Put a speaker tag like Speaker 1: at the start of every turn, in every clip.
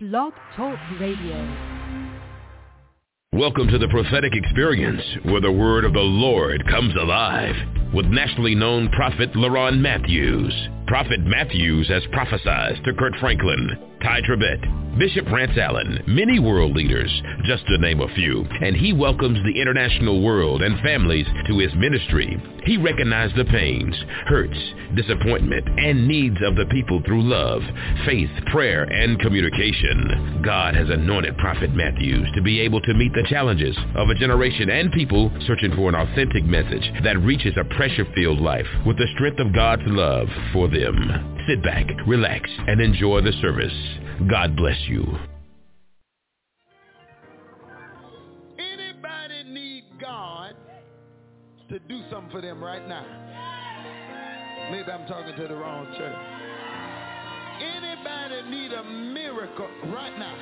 Speaker 1: Blog Talk Radio.
Speaker 2: Welcome to the prophetic experience where the word of the Lord comes alive with nationally known prophet LaRon Matthews. Prophet Matthews has prophesied to Kurt Franklin, Ty Tribbett, Bishop Rance Allen, many world leaders, just to name a few, and he welcomes the international world and families to his ministry. He recognized the pains, hurts, disappointment, and needs of the people through love, faith, prayer, and communication. God has anointed Prophet Matthews to be able to meet the challenges of a generation and people searching for an authentic message that reaches a pressure-filled life with the strength of God's love for them. Sit back, relax, and enjoy the service. God bless you.
Speaker 3: Anybody need God to do something for them right now? Maybe I'm talking to the wrong church. Anybody need a miracle right now?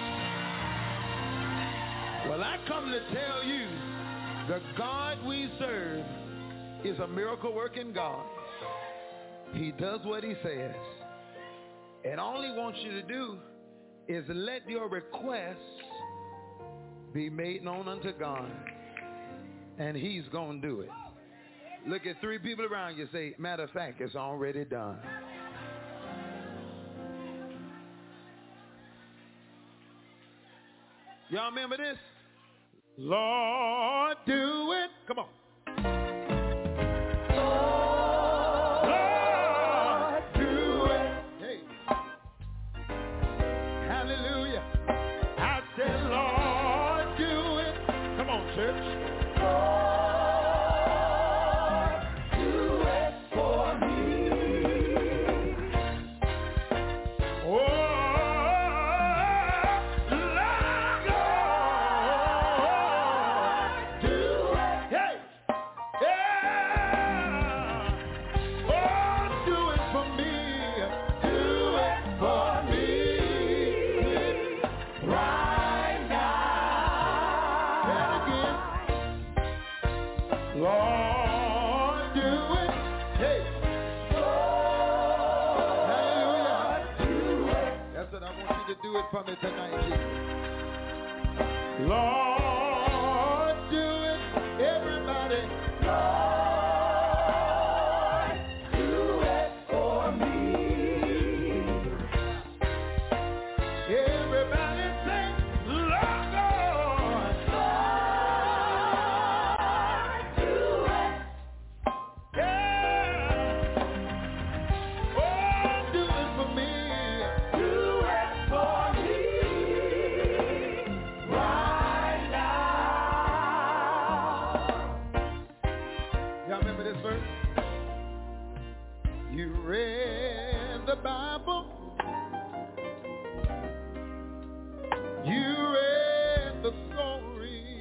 Speaker 3: Well, I come to tell you, the God we serve is a miracle-working God. He does what he says. And all he wants you to do is let your requests be made known unto God. And he's going to do it. Look at three people around you. Say, matter of fact, it's already done. Y'all remember this? Lord, do it. Come on. For me tonight, Lord, do it, everybody. Lord, do it for me. Everybody say, Lord, Lord, do it. Yeah. Oh, do it for me. Bible, you read the story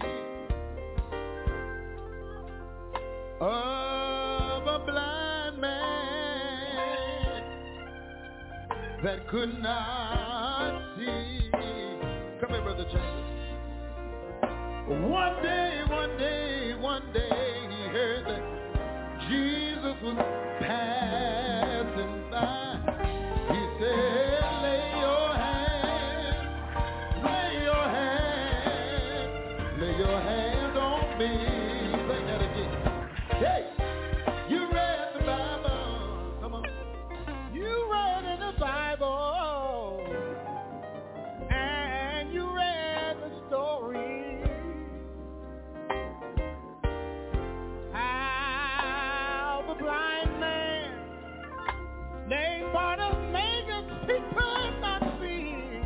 Speaker 3: of a blind man that could not see. Come here, Brother Chambers. One day he heard that Jesus was passing by. Lay your hand on me. Sing that again. Hey, you read the Bible. Come on. You read in the Bible, and you read the story how the blind man named Bartimaeus, he could not see.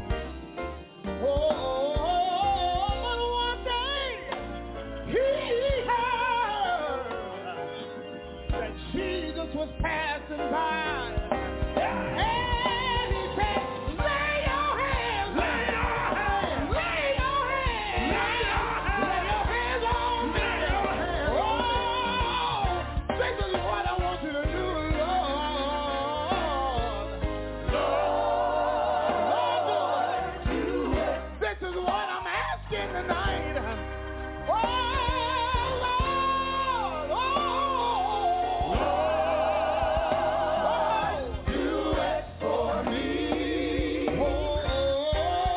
Speaker 3: But one day he heard that Jesus was passing by. And he said, lay your hands, lay your hands, lay your hands, lay your hands on me. Oh, this is what I want you to do, Lord. This is what I'm asking tonight. Oh, Lord, do it for me. Oh,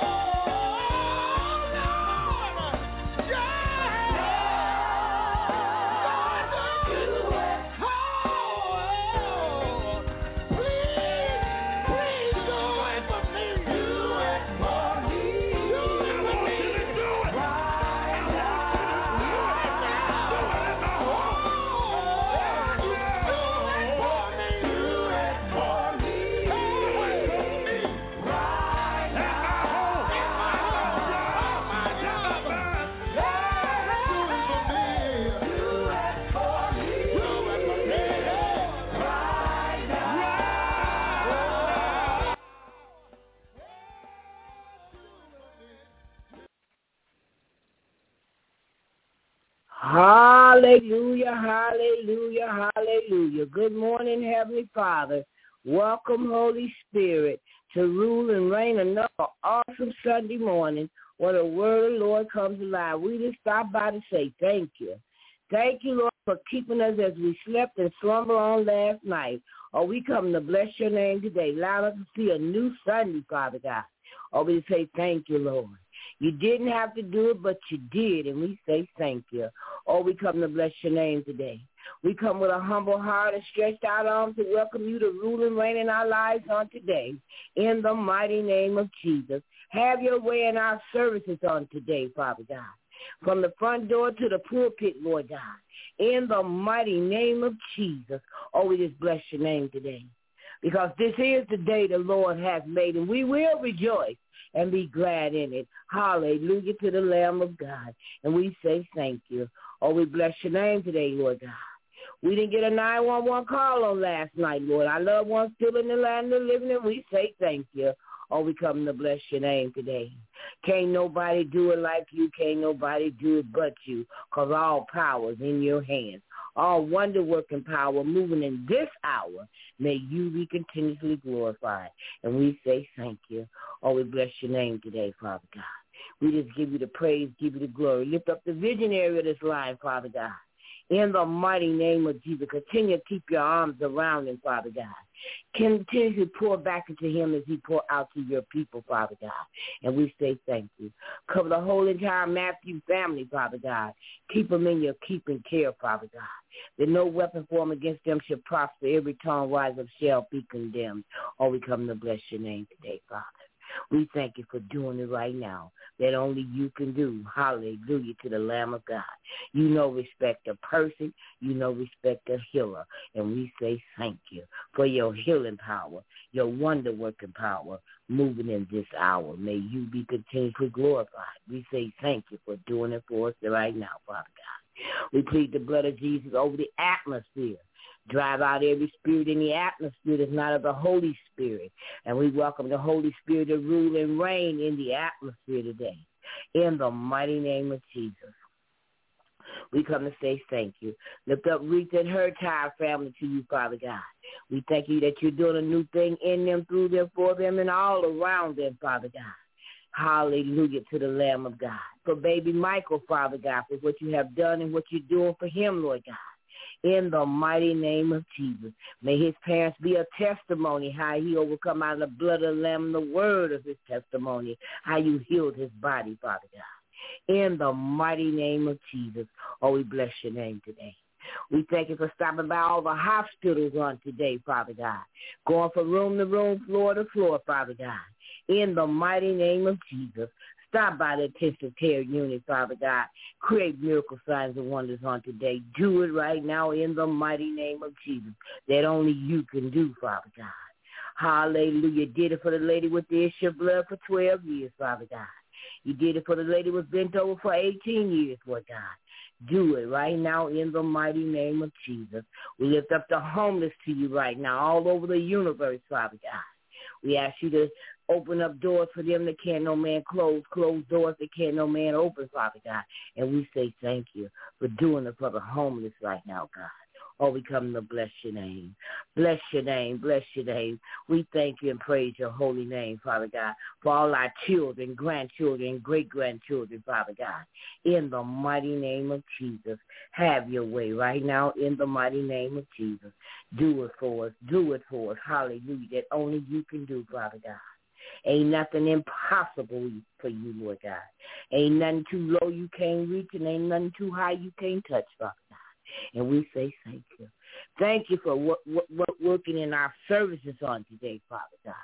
Speaker 4: Hallelujah, hallelujah, hallelujah. Good morning, Heavenly Father. Welcome, Holy Spirit, to rule and reign another awesome Sunday morning when the word of the Lord comes alive. We just stop by to say thank you. Thank you, Lord, for keeping us as we slept and slumber on last night. We come to bless your name today. Allow us to see a new Sunday, Father God. We say thank you, Lord. You didn't have to do it, but you did, and we say thank you. We come to bless your name today. We come with a humble heart and stretched out arms to welcome you to rule and reign in our lives on today. In the mighty name of Jesus, have your way in our services on today, Father God. From the front door to the pulpit, Lord God. In the mighty name of Jesus, we just bless your name today. Because this is the day the Lord has made, and we will rejoice and be glad in it. Hallelujah to the Lamb of God. And we say thank you. We bless your name today, Lord God. We didn't get a 911 call on last night, Lord. Our loved ones still in the land of the living, and we say thank you. We come to bless your name today. Can't nobody do it like you. Can't nobody do it but you, because all power is in your hands. All wonder-working power moving in this hour, may you be continuously glorified. And we say thank you. We bless your name today, Father God. We just give you the praise, give you the glory. Lift up the visionary of this line, Father God. In the mighty name of Jesus, continue to keep your arms around him, Father God. Continue to pour back into him as he pour out to your people, Father God. And we say thank you. Cover the whole entire Matthew family, Father God. Keep them in your keeping care, Father God. That no weapon formed against them shall prosper. Every tongue rise up shall be condemned. We come to bless your name today, Father. We thank you for doing it right now, that only you can do. Hallelujah to the Lamb of God. You know respect a person. You know respect a healer. And we say thank you for your healing power, your wonder-working power moving in this hour. May you be continuously glorified. We say thank you for doing it for us right now, Father God. We plead the blood of Jesus over the atmosphere. Drive out every spirit in the atmosphere that's not of the Holy Spirit. And we welcome the Holy Spirit to rule and reign in the atmosphere today. In the mighty name of Jesus. We come to say thank you. Lift up Ruth and her entire family to you, Father God. We thank you that you're doing a new thing in them, through them, for them, and all around them, Father God. Hallelujah to the Lamb of God. For baby Michael, Father God, for what you have done and what you're doing for him, Lord God. In the mighty name of Jesus. May his parents be a testimony how he overcome out of the blood of the Lamb and the word of his testimony, how you healed his body, Father God. In the mighty name of Jesus. We bless your name today. We thank you for stopping by all the hospitals on today, Father God. Going from room to room, floor to floor, Father God. In the mighty name of Jesus. Stop by the intensive care unit, Father God. Create miracle signs and wonders on today. Do it right now in the mighty name of Jesus, that only you can do, Father God. Hallelujah. Did it for the lady with the issue of blood for 12 years, Father God. You did it for the lady who was bent over for 18 years, Lord God. Do it right now in the mighty name of Jesus. We lift up the homeless to you right now all over the universe, Father God. We ask you to open up doors for them that can't no man close, close doors that can't no man open, Father God. And we say thank you for doing it for the homeless right now, God. We come to bless your name. Bless your name. Bless your name. We thank you and praise your holy name, Father God, for all our children, grandchildren, great-grandchildren, Father God. In the mighty name of Jesus, have your way right now in the mighty name of Jesus. Do it for us. Do it for us. Hallelujah. That only you can do, Father God. Ain't nothing impossible for you, Lord God. Ain't nothing too low you can't reach, and ain't nothing too high you can't touch, Father God. And we say thank you. Thank you for working in our services on today, Father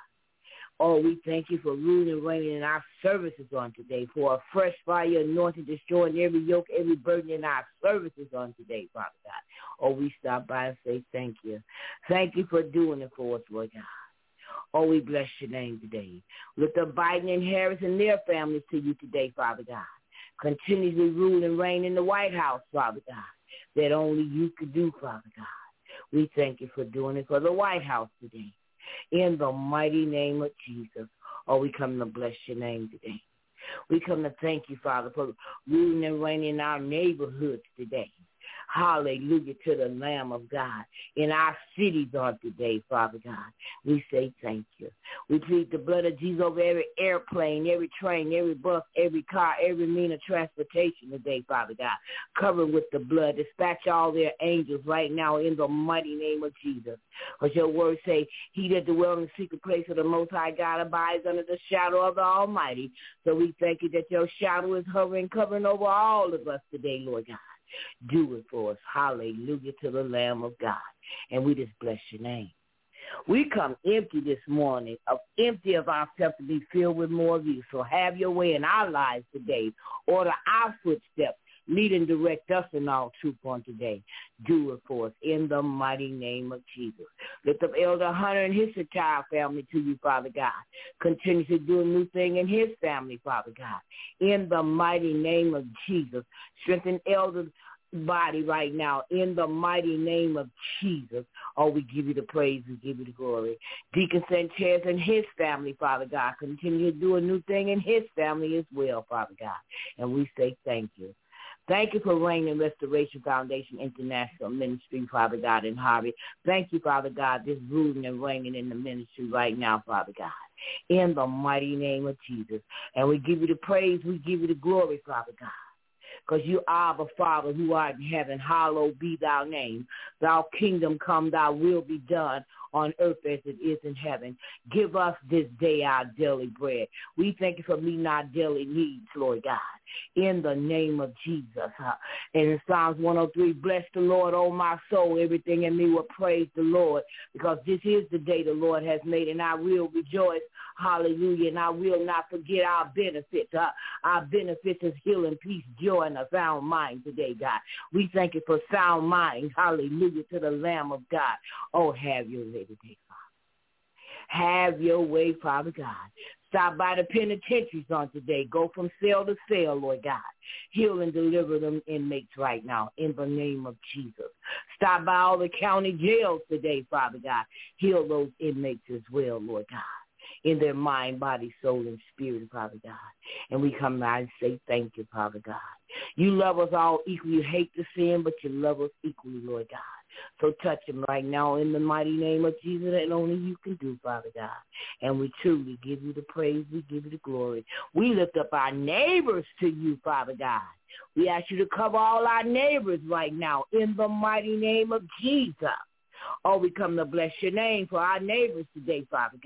Speaker 4: God. We thank you for ruling and reigning in our services on today, for a fresh fire anointing, destroying every yoke, every burden in our services on today, Father God. We stop by and say thank you. Thank you for doing it for us, Lord God. We bless your name today. Lift up Biden and Harris and their families to you today, Father God. Continuously rule and reign in the White House, Father God, that only you could do, Father God. We thank you for doing it for the White House today. In the mighty name of Jesus. We come to bless your name today. We come to thank you, Father, for ruling and reigning in our neighborhoods today. Hallelujah to the Lamb of God. In our cities on today, Father God, we say thank you. We plead the blood of Jesus over every airplane, every train, every bus, every car, every means of transportation today, Father God. Cover with the blood. Dispatch all their angels right now in the mighty name of Jesus. Because your words say, he that dwells in the secret place of the Most High God abides under the shadow of the Almighty. So we thank you that your shadow is hovering, covering over all of us today, Lord God. Do it for us. Hallelujah to the Lamb of God. And we just bless your name. We come empty this morning, empty of ourselves to be filled with more of you. So have your way in our lives today. Order our footsteps. Lead and direct us in all truth on today. Do it for us in the mighty name of Jesus. Lift up Elder Hunter and his entire family to you, Father God. Continue to do a new thing in his family, Father God. In the mighty name of Jesus. Strengthen Elder's body right now in the mighty name of Jesus. Oh, we give you the praise. We give you the glory. Deacon Sanchez and his family, Father God. Continue to do a new thing in his family as well, Father God. And we say thank you. Thank you for Reign and Restoration Foundation International Ministry, Father God, in Harvey. Thank you, Father God, this ruling and reigning in the ministry right now, Father God, in the mighty name of Jesus. And we give you the praise, we give you the glory, Father God, because you are the Father who art in heaven. Hallowed be thy name. Thy kingdom come, thy will be done on earth as it is in heaven. Give us this day our daily bread. We thank you for meeting our daily needs, Lord God, in the name of Jesus. And in Psalms 103, bless the Lord, O my soul, everything in me will praise the Lord, because this is the day the Lord has made, and I will rejoice. Hallelujah. And I will not forget our benefits. Our benefits is healing, peace, joy, and a sound mind today, God. We thank you for sound mind. Hallelujah to the Lamb of God. Oh, have your way today, Father. Have your way, Father God. Stop by the penitentiaries on today. Go from cell to cell, Lord God. Heal and deliver them inmates right now in the name of Jesus. Stop by all the county jails today, Father God. Heal those inmates as well, Lord God, in their mind, body, soul, and spirit, Father God. And we come now and say thank you, Father God. You love us all equally. You hate the sin, but you love us equally, Lord God. So touch them right now in the mighty name of Jesus that only you can do, Father God. And we truly give you the praise. We give you the glory. We lift up our neighbors to you, Father God. We ask you to cover all our neighbors right now in the mighty name of Jesus. Oh, we come to bless your name for our neighbors today, Father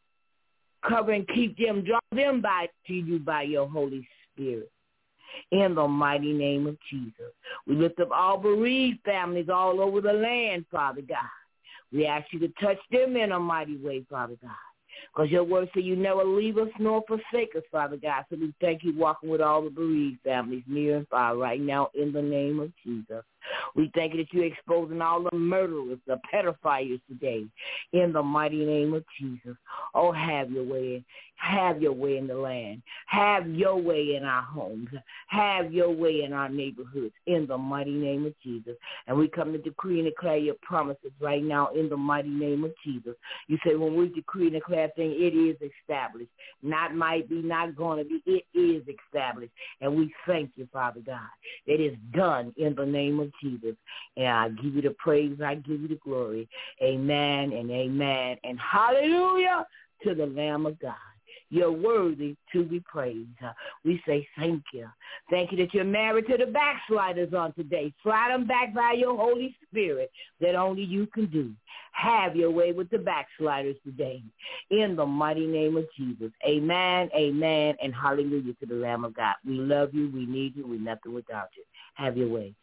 Speaker 4: God. Cover and keep them, draw them back to you by your Holy Spirit. In the mighty name of Jesus. We lift up all bereaved families all over the land, Father God. We ask you to touch them in a mighty way, Father God, because your word says you never leave us nor forsake us, Father God. So we thank you walking with all the bereaved families near and far right now in the name of Jesus. We thank you that you're exposing all the murderers, the pedophiles today in the mighty name of Jesus. Oh, have your way. Have your way in the land. Have your way in our homes. Have your way in our neighborhoods in the mighty name of Jesus. And we come to decree and declare your promises right now in the mighty name of Jesus. You say when we decree and declare a thing, it is established. Not might be, not going to be. It is established. And we thank you, Father God. It is done in the name of Jesus. And I give you the praise. I give you the glory. Amen and amen. And hallelujah to the Lamb of God. You're worthy to be praised. We say thank you. Thank you that you're married to the backsliders on today. Slide them back by your Holy Spirit that only you can do. Have your way with the backsliders today. In the mighty name of Jesus. Amen, amen, and hallelujah to the Lamb of God. We love you. We need you. We're nothing without you. Have your way.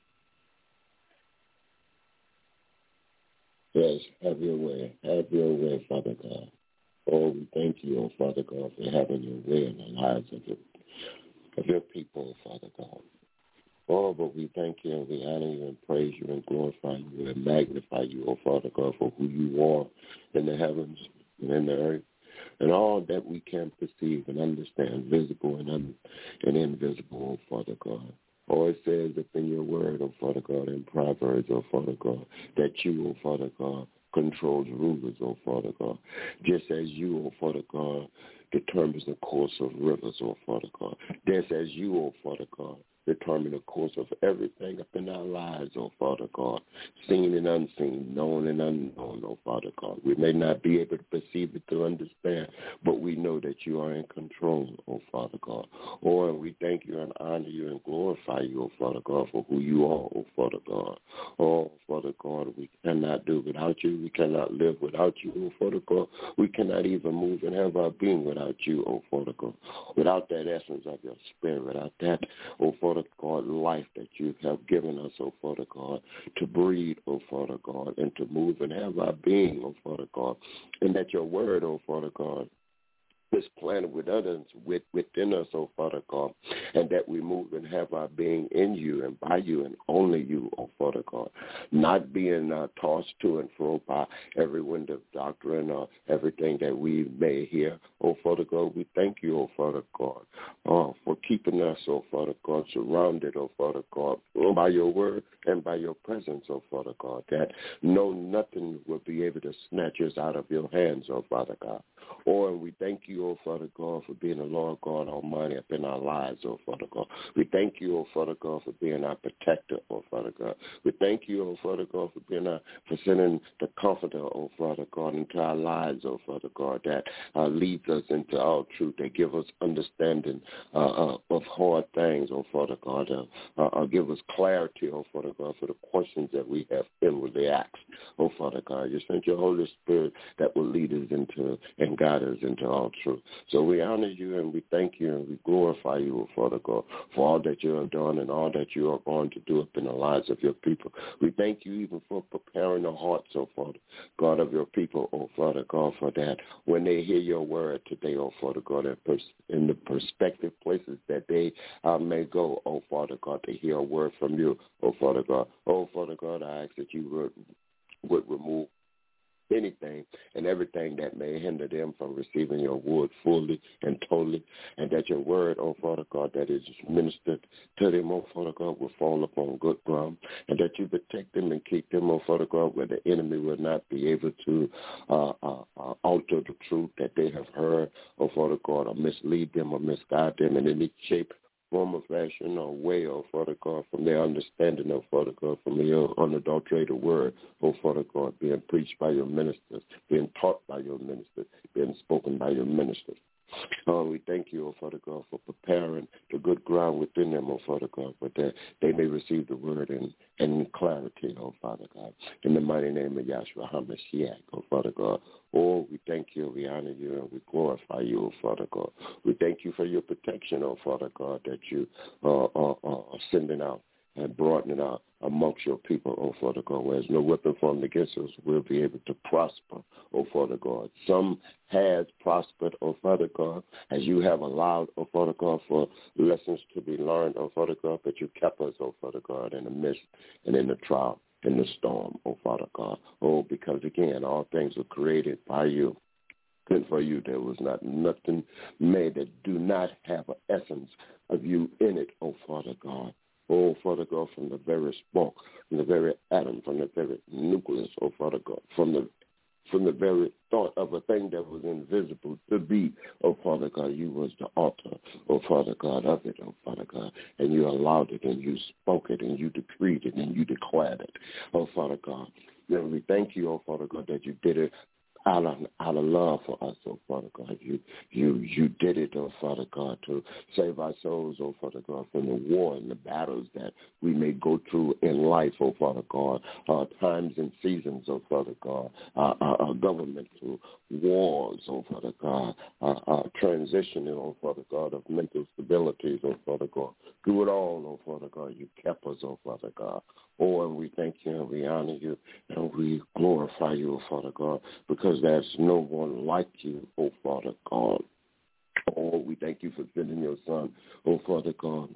Speaker 5: Yes, have your way. Have your way, Father God. Oh, we thank you, oh Father God, for having your way in the lives of your people, Father God. Oh, but we thank you and we honor you and praise you and glorify you and magnify you, oh Father God, for who you are in the heavens and in the earth and all that we can perceive and understand, visible and invisible, oh Father God. Oh, it says up in your word, oh Father God, in Proverbs, oh Father God, that you, oh Father God, controls rulers, oh Father God. Just as you, oh Father God, determines the course of rivers, oh Father God. Just as you, oh Father God, determine the course of everything up in our lives, oh Father God, seen and unseen, known and unknown, oh Father God. We may not be able to perceive it to understand, but we know that you are in control, oh Father God. Oh, and we thank you and honor you and glorify you, oh Father God, for who you are, oh Father God. Oh, Father God, we cannot do without you. We cannot live without you, oh Father God. We cannot even move and have our being without you, oh Father God. Without that essence of your spirit, without that, oh Father God, life that you have given us, oh Father God, to breathe, oh Father God, and to move and have our being, oh Father God, and that your word, oh Father God, is planted within us, oh Father God, and that we move and have our being in you and by you and only you, oh Father God, not being tossed to and fro by every wind of doctrine or everything that we may hear, oh Father God. We thank you, oh Father God, for keeping us, oh Father God, surrounded, oh Father God, by your word and by your presence, oh Father God, that nothing will be able to snatch us out of your hands, oh Father God. Oh, and we thank you, oh Father God, for being the Lord God Almighty up in our lives, oh Father God. We thank you, oh Father God, for being our protector, oh Father God. We thank you, oh Father God, for sending the Comforter, oh Father God, into our lives, oh Father God, that leads us into all truth, that give us understanding of hard things, oh Father God. Give us clarity, oh Father God, for the questions that we have inwardly asked, oh Father God. You sent your Holy Spirit that will lead us into and guide us into all truth. So we honor you and we thank you and we glorify you, oh Father God, for all that you have done and all that you are going to do up in the lives of your people. We thank you even for preparing the hearts, oh Father God, of your people, oh Father God, for that when they hear your word today, oh Father God, in the prospective places that they may go, oh Father God, to hear a word from you, oh Father God. Oh Father God, I ask that you would remove anything and everything that may hinder them from receiving your word fully and totally, and that your word, oh Father God, that is ministered to them, oh Father God, will fall upon good ground, and that you protect them and keep them, oh Father God, where the enemy will not be able to alter the truth that they have heard, oh Father God, or mislead them or misguide them in any shape, form of fashion or way, oh Father God, from their understanding, oh Father God, from your unadulterated word, oh Father God, being preached by your ministers, being taught by your ministers, being spoken by your ministers. We thank you, oh Father God, for preparing the good ground within them, oh Father God, but that they may receive the word in clarity, oh Father God. In the mighty name of Yahshua HaMashiach, oh Father God. Oh, we thank you, we honor you, and we glorify you, oh Father God. We thank you for your protection, oh Father God, that you are sending out and broadening out amongst your people, oh Father God, whereas no weapon formed against us will be able to prosper, oh Father God. Some has prospered, oh Father God, as you have allowed, oh Father God, for lessons to be learned, oh Father God, but you kept us, oh Father God, in the midst and in the trial, in the storm, oh Father God. Oh, because again, all things were created by you. And for you, there was nothing made that do not have an essence of you in it, oh Father God. Oh, Father God, from the very spark, from the very atom, from the very nucleus, oh, Father God, from the very thought of a thing that was invisible to be, oh, Father God, you was the author, oh, Father God, of it, oh, Father God, and you allowed it, and you spoke it, and you decreed it, and you declared it, oh, Father God. And we thank you, oh, Father God, that you did it out of love for us, oh Father God. You did it, oh Father God, to save our souls, oh Father God, from the war and the battles that we may go through in life, oh Father God, times and seasons, oh Father God, our governmental wars, oh Father God, transitioning, oh Father God, of mental stabilities, oh Father God. Do it all, oh Father God. You kept us, oh Father God. Oh, and we thank you and we honor you and we glorify you, oh Father God, because there's no one like you, oh Father God. Oh, we thank you for sending your son, oh Father God.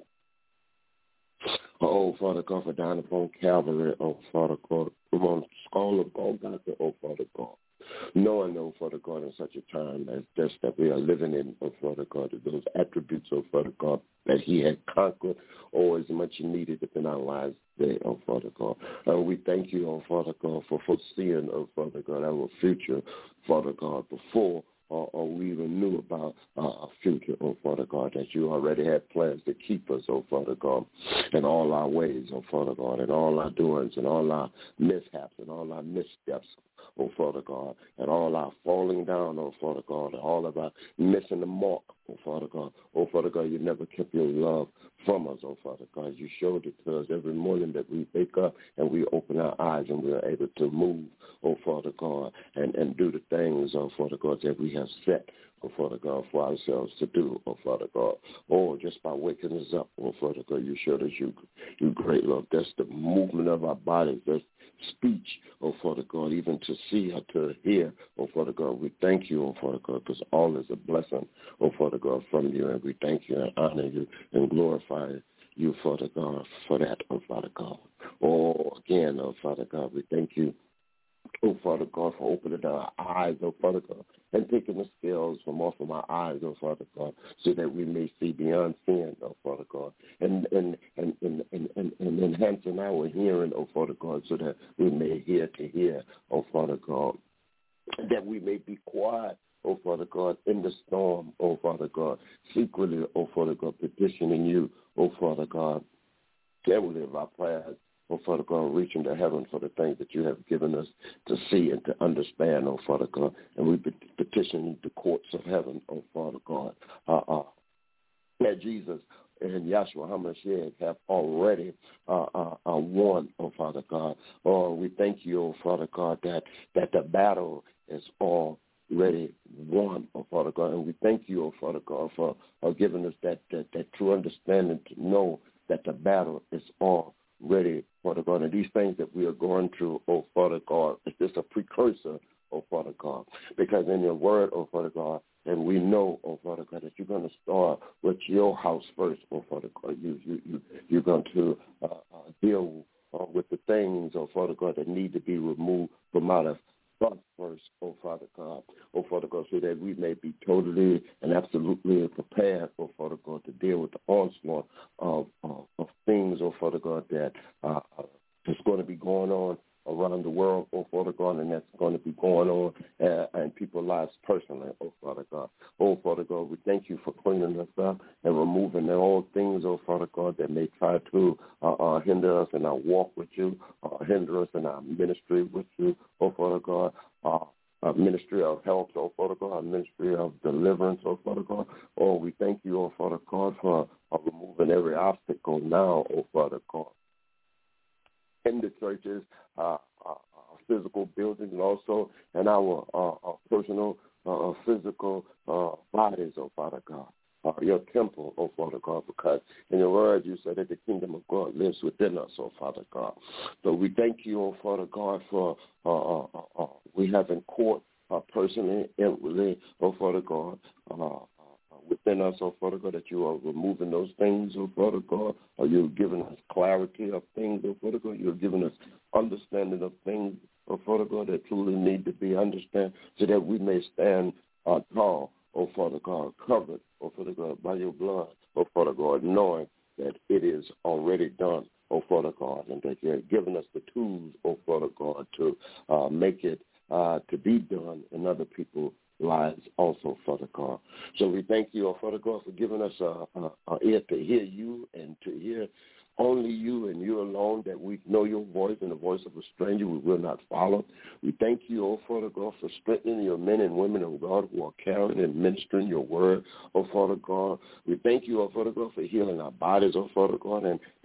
Speaker 5: Oh, Father God, for dying upon Calvary, oh Father God, on the skull of Golgotha, oh Father God. Knowing, oh Father God, in such a time as this that we are living in, oh Father God, those attributes, oh Father God, that he had conquered, oh, as much needed within our lives today, oh Father God. And we thank you, oh Father God, for foreseeing, oh Father God, our future, Father God, before or we even knew about our future, oh Father God, that you already had plans to keep us, oh Father God, in all our ways, oh Father God, in all our doings and all our mishaps and all our missteps, oh Father God, and all our falling down, oh Father God, and all of our missing the mark, oh Father God. Oh Father God, you never kept your love from us, oh Father God. You showed it to us every morning that we wake up and we open our eyes and we are able to move, oh Father God, and do the things, oh Father God, that we have set, oh Father God, for ourselves to do, oh Father God. Oh, just by waking us up, oh Father God, you showed us you great love. That's the movement of our bodies. That's speech, oh Father God, even to see or to hear, oh Father God. We thank you, oh Father God, because all is a blessing, oh Father God, from you, and we thank you and honor you and glorify you, Father God, for that, oh Father God. Oh, again, oh Father God, we thank you, oh Father God, for opening our eyes, oh Father God, and taking the scales from off of our eyes, oh Father God, so that we may see beyond sin, oh Father God, and enhancing our hearing, oh Father God, so that we may hear to hear, oh Father God, that we may be quiet, oh Father God, in the storm, oh Father God, secretly, oh Father God, petitioning you, oh Father God, that we live our prayers, oh Father God, reaching to heaven for the things that you have given us to see and to understand, oh Father God, and we petition the courts of heaven, oh Father God, that Jesus and Yahshua HaMashiach have already won, oh Father God. Oh, we thank you, oh Father God, that the battle is already won, oh Father God, and we thank you, oh Father God, for giving us that true understanding to know that the battle is already, Father God, and these things that we are going through, oh Father God, is just a precursor, oh Father God, because in your word, oh Father God, and we know, oh Father God, that you're going to start with your house first, oh Father God. You're going to deal with the things, oh Father God, that need to be removed from out of us first, oh Father God, so that we may be totally and absolutely prepared, oh Father God, to deal with the onslaught of things, oh Father God, that is going to be going on around the world, oh Father God, and that's going to be going on in people's lives personally, oh Father God. Oh Father God, we thank you for cleaning us up and removing all things, oh Father God, that may try to hinder us in our walk with you, hinder us in our ministry with you, oh Father God. Our ministry of health, oh Father God, our ministry of deliverance, oh Father God. Oh, we thank you, oh Father God, for removing every obstacle now, oh Father God, in the churches, physical buildings, and also in our personal physical bodies, oh Father God. Your temple, oh Father God, because in your word you said that the kingdom of God lives within us, oh Father God. So we thank you, oh Father God, for we have in court personally, inwardly, oh Father God, within us, oh Father God, that you are removing those things, oh Father God, or you're giving us clarity of things, oh Father God, you're giving us understanding of things, oh Father God, that truly need to be understood so that we may stand tall, oh Father God, covered, oh Father God, by your blood, oh Father God, knowing that it is already done, oh Father God, and that you're giving us the tools, oh Father God, to make it to be done in other people's lives also, Father God. So we thank you, oh Father God, for giving us an ear to hear you and to hear only you and you alone, that we know your voice and the voice of a stranger we will not follow. We thank you, oh Father God, for strengthening your men and women of God who are carrying and ministering your word, oh Father God. We thank you, oh Father God, for healing our bodies, oh Father God,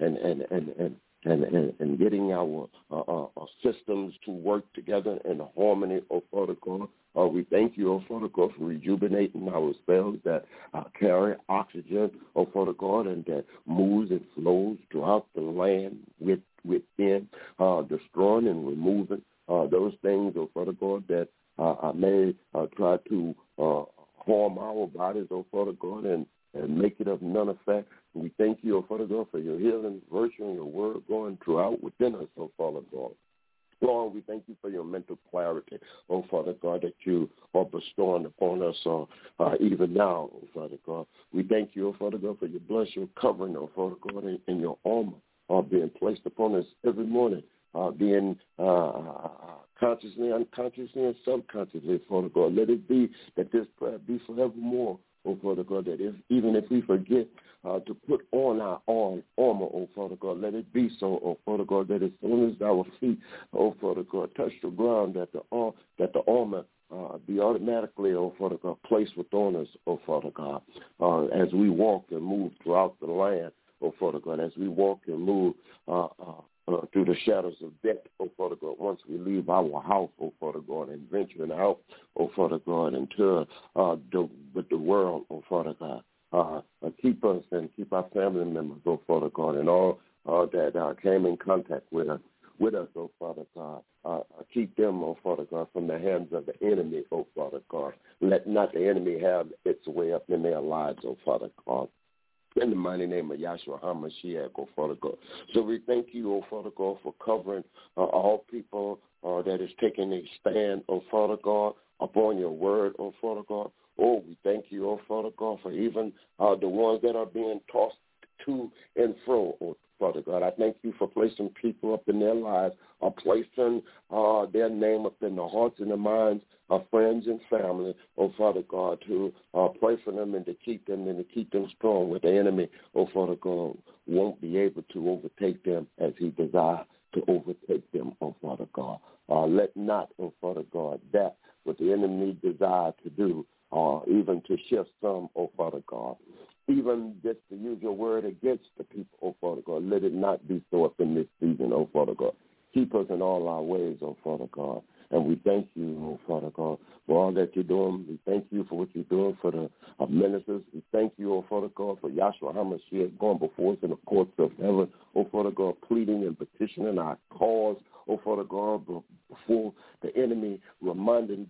Speaker 5: and getting our systems to work together in harmony, oh Father God. We thank you, oh Father God, for rejuvenating our cells that carry oxygen, oh Father God, and that moves and flows throughout the land within, destroying and removing those things, oh Father God, that may try to harm our bodies, oh Father God, and make it of none effect. We thank you, oh Father God, for your healing virtue and your word going throughout within us, oh Father God. Lord, we thank you for your mental clarity, oh Father God, that you are bestowing upon us even now, oh Father God. We thank you, oh Father God, for your blood, your covering, oh Father God, and your armor being placed upon us every morning, being consciously, unconsciously, and subconsciously, Father God. Let it be that this prayer be forevermore, oh Father God, that even if we forget to put on our armor, oh Father God, let it be so, oh Father God, that as soon as our feet, oh Father God, touch the ground, that the armor be automatically, oh Father God, placed within us, oh Father God, as we walk and move throughout the land, oh Father God, as we walk and move through the shadows of death, oh Father God, once we leave our house, oh Father God, and venturing out, oh Father God, into with the world, oh Father God. Keep us and keep our family members, oh Father God, and all that came in contact with us, oh Father God. Keep them, oh Father God, from the hands of the enemy, oh Father God. Let not the enemy have its way up in their lives, oh Father God. In the mighty name of Yahshua HaMashiach, oh Father God. So we thank you, oh Father God, for covering all people that is taking a stand, oh Father God, upon your word, oh Father God. Oh, we thank you, oh Father God, for even the ones that are being tossed to and fro, oh Father God. I thank you for placing people up in their lives, or placing their name up in the hearts and the minds of friends and family, oh Father God, to pray for them and to keep them strong with the enemy, oh Father God, won't be able to overtake them as he desires to overtake them, oh Father God. Let not, oh Father God, that what the enemy desires to do, even to shift some, oh Father God, even just to use your word against the people, oh Father God, let it not be so up in this season, oh Father God. Keep us in all our ways, oh Father God. And we thank you, oh Father God, for all that you're doing. We thank you for what you're doing for the ministers. We thank you, oh Father God, for Yahshua HaMashiach going before us in the courts of heaven, oh Father God, pleading and petitioning our cause, oh Father God, before the enemy, reminding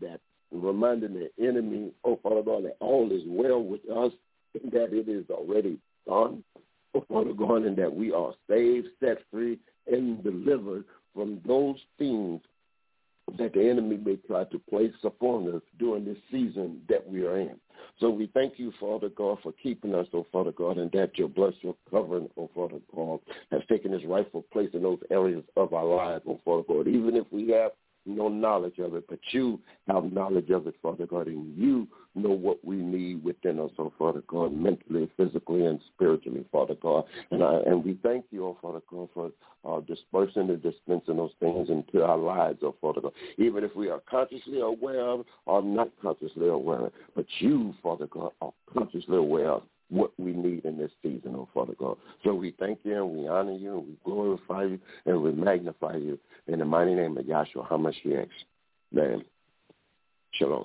Speaker 5: the enemy, oh Father God, that all is well with us, and that it is already done, oh Father God, and that we are saved, set free, and delivered from those things that the enemy may try to place upon us during this season that we are in. So we thank you, Father God, for keeping us, oh Father God, and that your blessed covering, oh Father God, has taken its rightful place in those areas of our lives, oh Father God, even if we have no knowledge of it, but you have knowledge of it, Father God, and you know what we need within us, oh Father God, mentally, physically, and spiritually, Father God. And we thank you, oh Father God, for dispersing and dispensing those things into our lives, oh Father God, even if we are consciously aware of it or not consciously aware of it. But you, Father God, are consciously aware of what we need in this season, oh Father God. So we thank you and we honor you and we glorify you and we magnify you in the mighty name of Yahshua HaMashiach. Name. Shalom.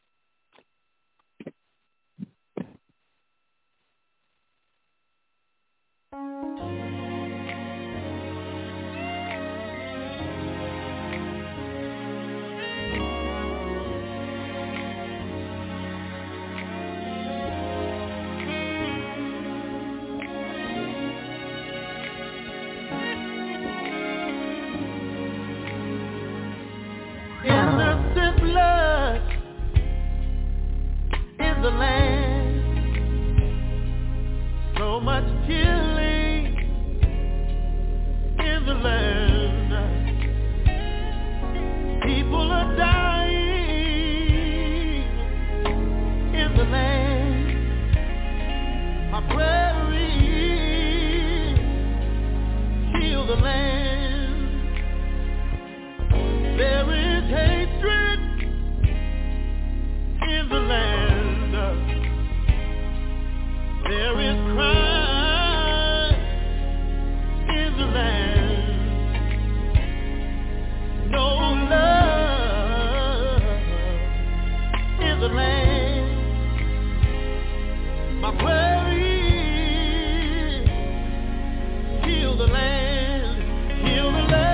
Speaker 3: Innocent blood in the land, so much killing in the land, people are dying in the land. My prayer is, heal the land. There is hatred in the land. There is crime in the land. No love in the land. My prayer is, heal the land, heal the land.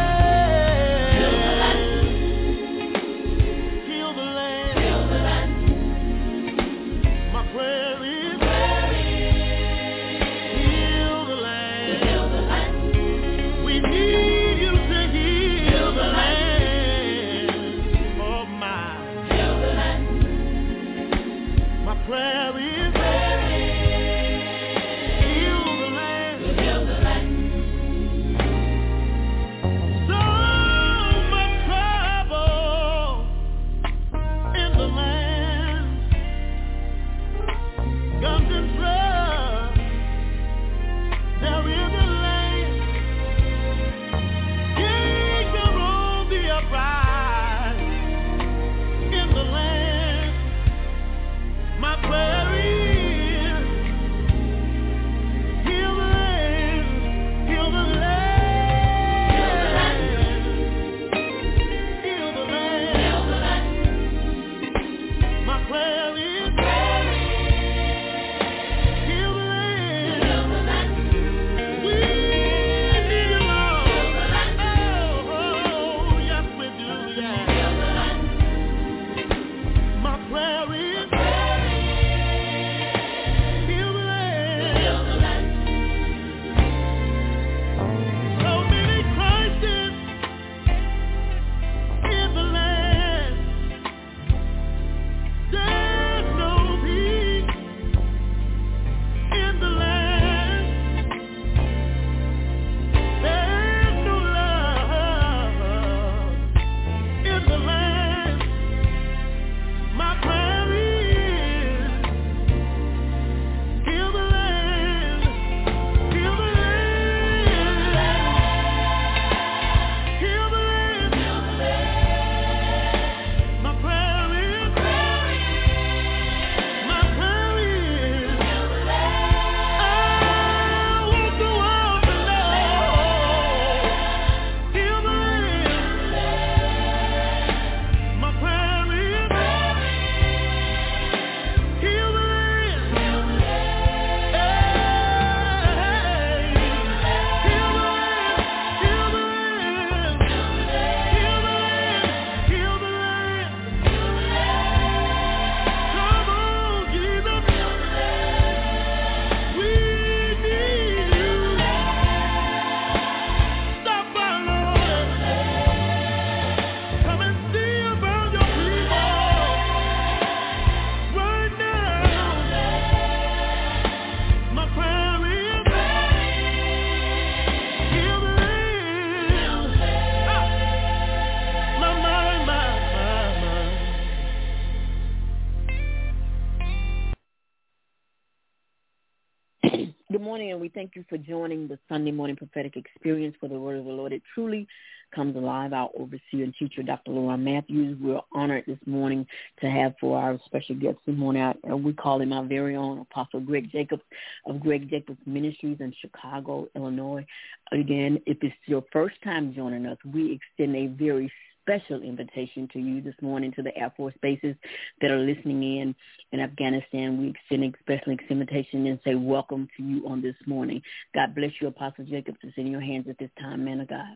Speaker 6: Good morning, and we thank you for joining the Sunday morning prophetic experience for the word of the Lord. It truly comes alive. Our overseer and teacher, Dr. LaRon Matthews, we're honored this morning to have for our special guest this morning. We call him our very own Apostle Greg Jacobs of Greg Jacobs Ministries in Chicago, Illinois. Again, if it's your first time joining us, we extend a very special invitation to you this morning, to the Air Force bases that are listening in Afghanistan. We extend a special invitation and say welcome to you on this morning. God bless you, Apostle Jacobs. It's in your hands at this time, man of God.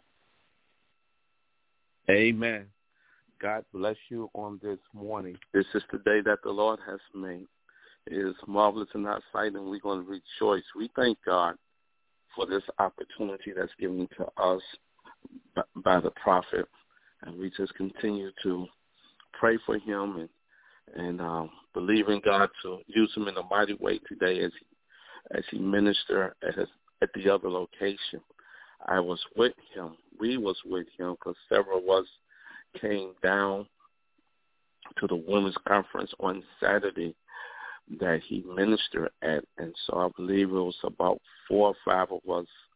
Speaker 7: Amen. God bless you on this morning. This is the day that the Lord has made. It is marvelous in our sight, and we're going to rejoice. We thank God for this opportunity that's given to us by the prophet. And we just continue to pray for him and believe in God to use him in a mighty way today as he minister at the other location. I was with him. We was with him because several of us came down to the women's conference on Saturday that he ministered at. And so I believe it was about 4 or 5 of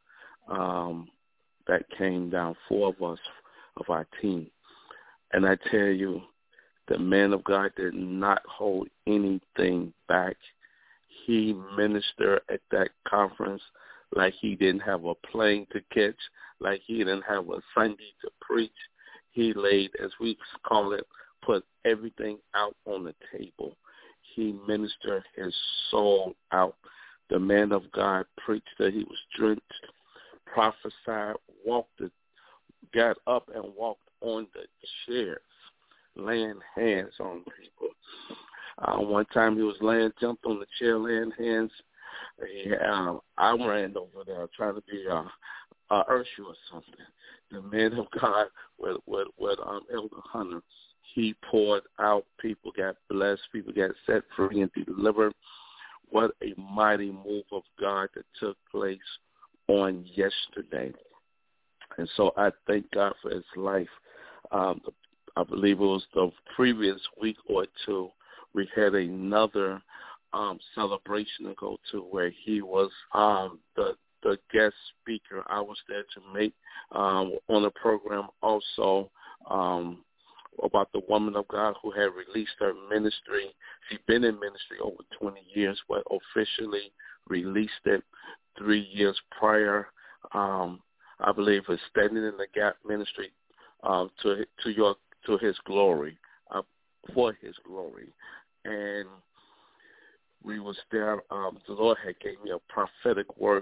Speaker 7: us that came down, 4 of us of our team. And I tell you, the man of God did not hold anything back. He ministered at that conference like he didn't have a plane to catch, like he didn't have a Sunday to preach. He laid, as we call it, put everything out on the table. He ministered his soul out. The man of God preached that he was drenched, prophesied, got up and walked on the chairs, laying hands on people. One time he was jumped on the chair, laying hands. I ran over there trying to be Ursula or something. The man of God with Elder Hunter, he poured out. People got blessed. People got set free and delivered. What a mighty move of God that took place on yesterday. And so I thank God for his life. I believe it was the previous week or 2, we had another celebration to go to where he was the guest speaker. I was there to make on the program also about the woman of God who had released her ministry. She'd been in ministry over 20 years, but officially released it 3 years prior. I believe it's Standing in the Gap Ministry to his glory, for his glory. And we was there. The Lord had gave me a prophetic word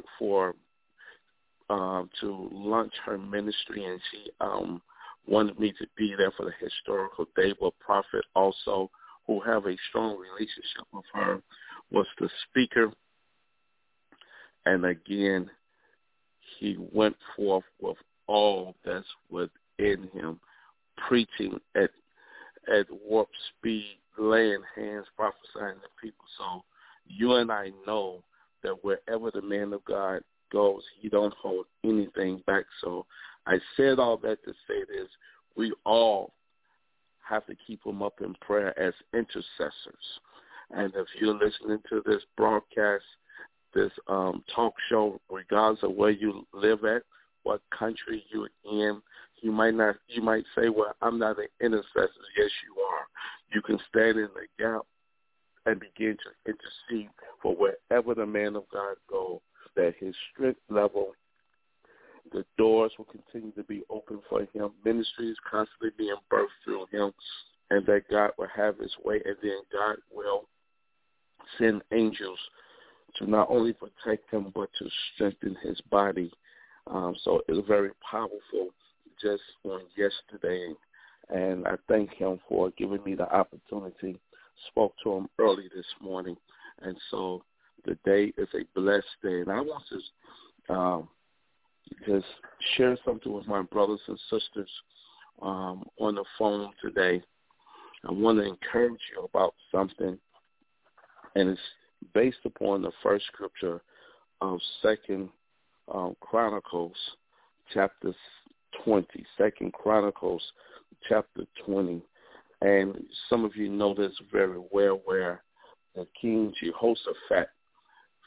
Speaker 7: to launch her ministry, and she wanted me to be there for the historical day. But prophet also, who have a strong relationship with her, was the speaker. And again, he went forth with all that's within him, preaching at warp speed, laying hands, prophesying to people. So you and I know that wherever the man of God goes, he don't hold anything back. So I said all that to say this: we all have to keep him up in prayer as intercessors. And if you're listening to this broadcast, this talk show, regardless of where you live at, what country you're in, you might say, well, I'm not an intercessor. Yes, you are. You can stand in the gap and begin to intercede for wherever the man of God goes, that his strength level, the doors will continue to be open for him. Ministry is constantly being birthed through him, and that God will have his way, and then God will send angels to not only protect him, but to strengthen his body. So it was very powerful just on yesterday, and I thank him for giving me the opportunity. Spoke to him early this morning, and so the day is a blessed day. And I want to just share something with my brothers and sisters on the phone today. I want to encourage you about something, and it's based upon the first scripture of 2 Chronicles chapter 20. 2 Chronicles chapter 20. And some of you know this very well, where the King Jehoshaphat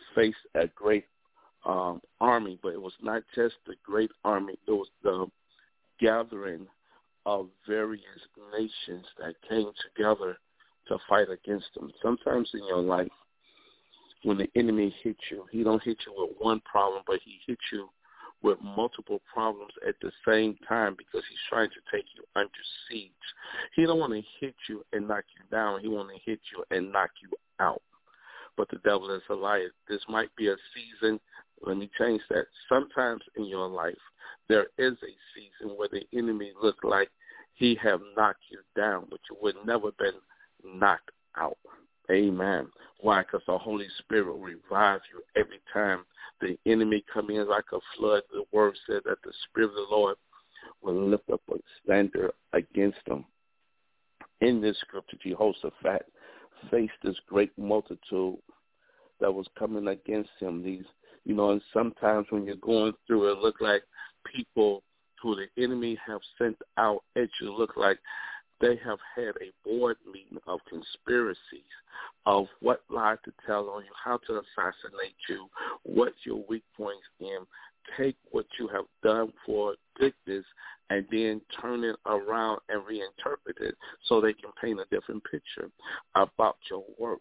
Speaker 7: faced a great army, but it was not just the great army. It was the gathering of various nations that came together to fight against them. Sometimes in your life, when the enemy hits you, he don't hit you with one problem, but he hits you with multiple problems at the same time because he's trying to take you under siege. He don't want to hit you and knock you down. He want to hit you and knock you out. But the devil is a liar. This might be a season. Let me change that. Sometimes in your life, there is a season where the enemy looks like he have knocked you down, but you would never been knocked out. Amen. Why? Because the Holy Spirit will revive you every time the enemy come in like a flood. The word said that the Spirit of the Lord will lift up a standard against them. In this scripture, Jehoshaphat faced this great multitude that was coming against him. And sometimes when you're going through it, look like people who the enemy have sent out at you look like they have had a board meeting of conspiracies of what lies to tell on you, how to assassinate you, what your weak points in. Take what you have done for goodness and then turn it around and reinterpret it so they can paint a different picture about your work.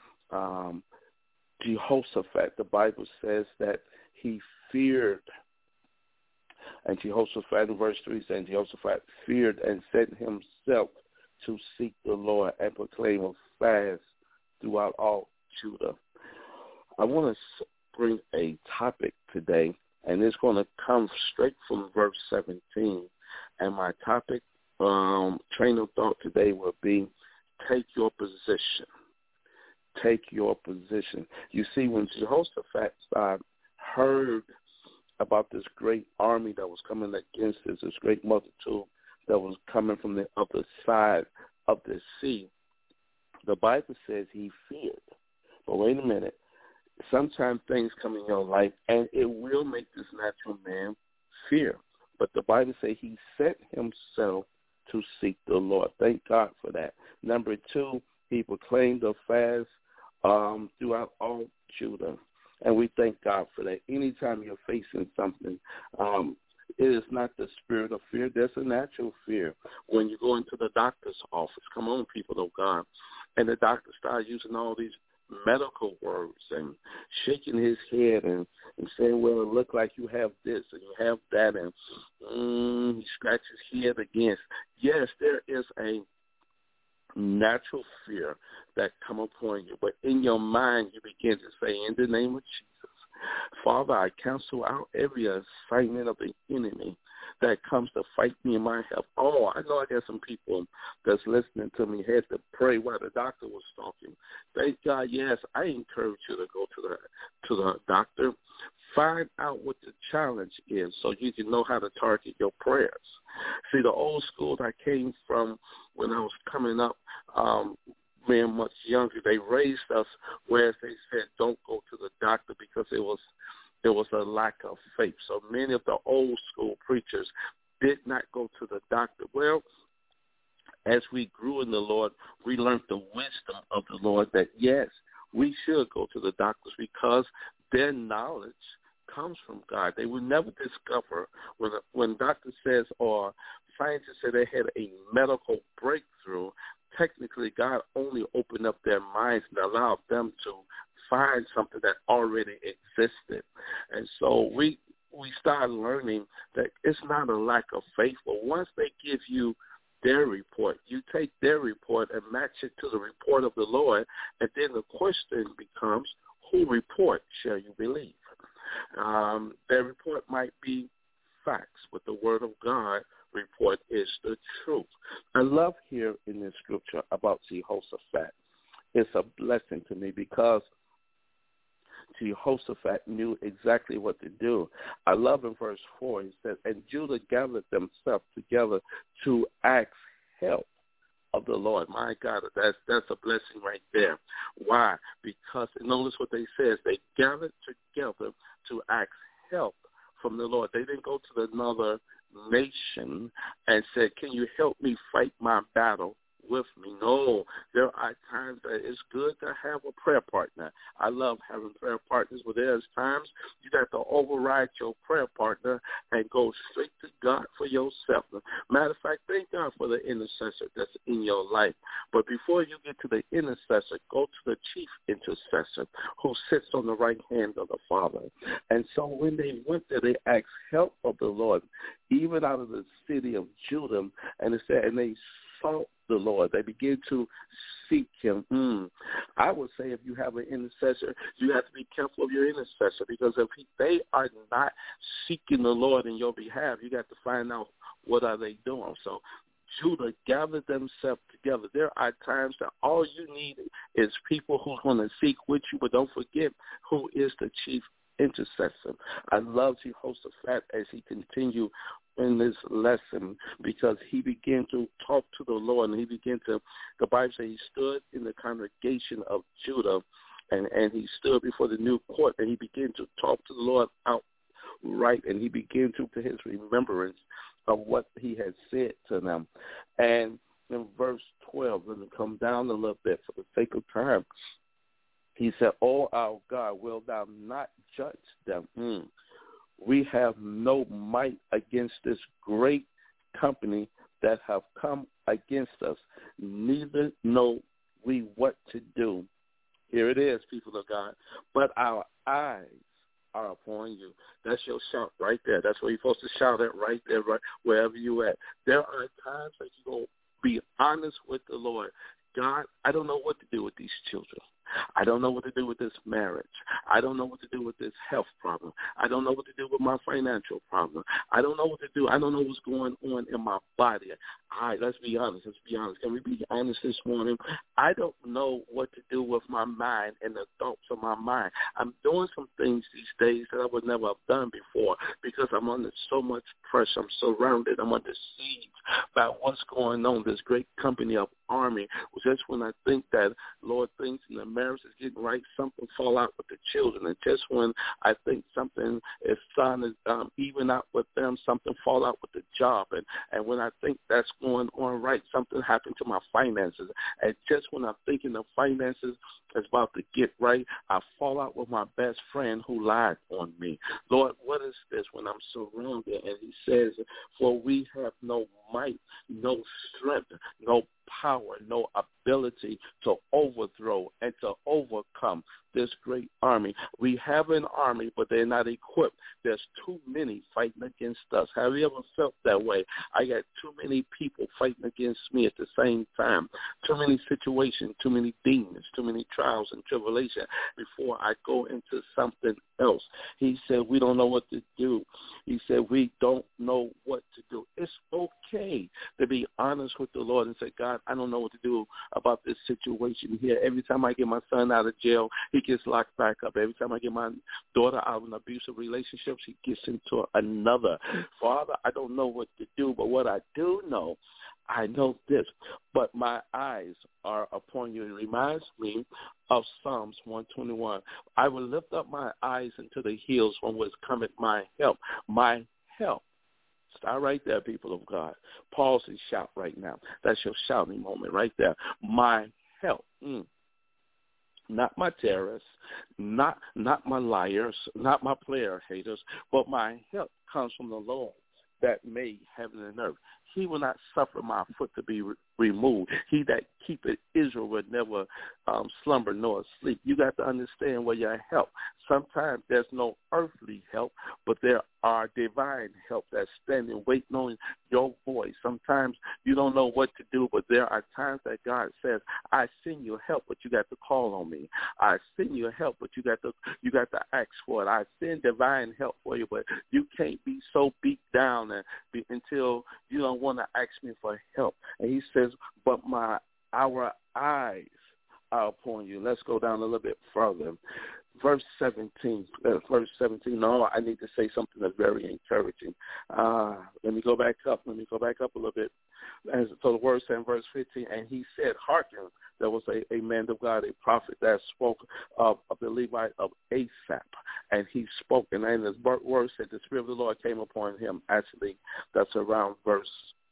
Speaker 7: Jehoshaphat, the Bible says that he feared. And Jehoshaphat in verse 3 says, Jehoshaphat feared and set himself to seek the Lord and proclaim a fast throughout all Judah. I want to bring a topic today, and it's going to come straight from verse 17. And my topic, train of thought today will be, take your position. Take your position. You see, when Jehoshaphat heard about this great army that was coming against this great multitude that was coming from the other side of the sea, the Bible says he feared. But wait a minute. Sometimes things come in your life, and it will make this natural man fear. But the Bible says he set himself to seek the Lord. Thank God for that. Number 2, he proclaimed a fast throughout all Judah. And we thank God for that. Anytime you're facing something, it is not the spirit of fear. There's a natural fear. When you go into the doctor's office, come on, people of God, and the doctor starts using all these medical words and shaking his head and saying, well, it looks like you have this and you have that, and he scratches his head again. Yes, there is a natural fear that come upon you, but in your mind you begin to say, in the name of Jesus, Father, I cancel out every assignment of the enemy that comes to fight me in my health. Oh, I know I got some people that's listening to me had to pray while the doctor was talking. Thank God, yes, I encourage you to go to the doctor. Find out what the challenge is so you can know how to target your prayers. See, the old school I came from when I was coming up, being much younger, they raised us whereas they said don't go to the doctor because there was a lack of faith. So many of the old school preachers did not go to the doctor. Well, as we grew in the Lord, we learned the wisdom of the Lord that, yes, we should go to the doctors because their knowledge comes from God. They will never discover when doctor says or scientists say they had a medical breakthrough, technically God only opened up their minds and allowed them to find something that already existed. And so we started learning that it's not a lack of faith, but once they give you their report, you take their report and match it to the report of the Lord, and then the question becomes, who report shall you believe? Their report might be facts, but the word of God report is the truth. I love here in this scripture about Jehoshaphat. It's a blessing to me because Jehoshaphat knew exactly what to do. I love in verse 4, he says, and Judah gathered themselves together to ask help of the Lord. My God, that's a blessing right there. Why? Because notice what they says. They gathered together to ask help from the Lord. They didn't go to another nation and said, can you help me fight my battle with me. No, there are times that it's good to have a prayer partner. I love having prayer partners, but there's times you got to override your prayer partner and go straight to God for yourself. Matter of fact, thank God for the intercessor that's in your life. But before you get to the intercessor, go to the chief intercessor who sits on the right hand of the Father. And so when they went there, they asked help of the Lord, even out of the city of Judah. And it said, and they sought the Lord. They begin to seek him. I would say if you have an intercessor, you have to be careful of your intercessor, because if they are not seeking the Lord in your behalf, you got to find out what are they doing. So Judah gathered themselves together. There are times that all you need is people who's going to seek with you, but don't forget who is the chief intercessor. I love Jehoshaphat as he continued in this lesson, because he began to talk to the Lord, and the Bible says he stood in the congregation of Judah, and he stood before the new court, and he began to talk to the Lord outright, and he began to his remembrance of what he had said to them. And in verse 12, let me come down a little bit for the sake of time. He said, "Oh, our God, will thou not judge them? We have no might against this great company that have come against us, neither know we what to do." Here it is, people of God. But our eyes are upon you. That's your shout right there. That's where you're supposed to shout at, right there, right wherever you at. There are times that you're going to be honest with the Lord. God, I don't know what to do with these children. I don't know what to do with this marriage. I don't know what to do with this health problem. I don't know what to do with my financial problem. I don't know what to do. I don't know what's going on in my body. Let's be honest. Can we be honest this morning? I don't know what to do with my mind and the thoughts of my mind. I'm doing some things these days that I would never have done before, because I'm under so much pressure. I'm surrounded. I'm under siege by what's going on, this great company of army. Just when I think that, Lord, things in the marriage is getting right, something fall out with the children. And just when I think something is starting to even out with them, something fall out with the job. And when I think that's going on right, something happened to my finances. And just when I'm thinking the finances is about to get right, I fall out with my best friend who lied on me. Lord, what is this when I'm surrounded? And he says, for we have no might, no strength, no power, no ability to overthrow and to overcome this great army. We have an army, but they're not equipped. There's too many fighting against us. Have you ever felt that way? I got too many people fighting against me at the same time. Too many situations, too many demons, too many trials and tribulations before I go into something else. He said, we don't know what to do. He said, we don't know what to do. It's okay to be honest with the Lord and say, God, I don't know what to do about this situation here. Every time I get my son out of jail, he gets locked back up. Every time I get my daughter out of an abusive relationship, she gets into another. Father, I don't know what to do, but what I do know, I know this, but my eyes are upon you. It reminds me of Psalms 121. I will lift up my eyes into the hills from which cometh my help. My help. Start right there, people of God. Pause and shout right now. That's your shouting moment right there. My help. Not my terrorists, not my liars, not my player haters, but my help comes from the Lord that made heaven and earth. He will not suffer my foot to be removed. He that keepeth Israel will never slumber nor sleep. You got to understand where your help. Sometimes there's no earthly help, but there are divine help that's standing, waiting on your voice. Sometimes you don't know what to do, but there are times that God says, I send you help, but you got to call on me. I send you help, but you got to ask for it. I send divine help for you, but you can't be so beat down until you don't want to ask me for help. And he says, but our eyes are upon you. Let's go down a little bit further. Verse 17. No, I need to say something that's very encouraging. Let me go back up a little bit. And so the word said in verse 15, and he said, hearken, there was a man of God, a prophet that spoke of the Levite of Asaph. And he spoke, and his word said the Spirit of the Lord came upon him. Actually, that's around verse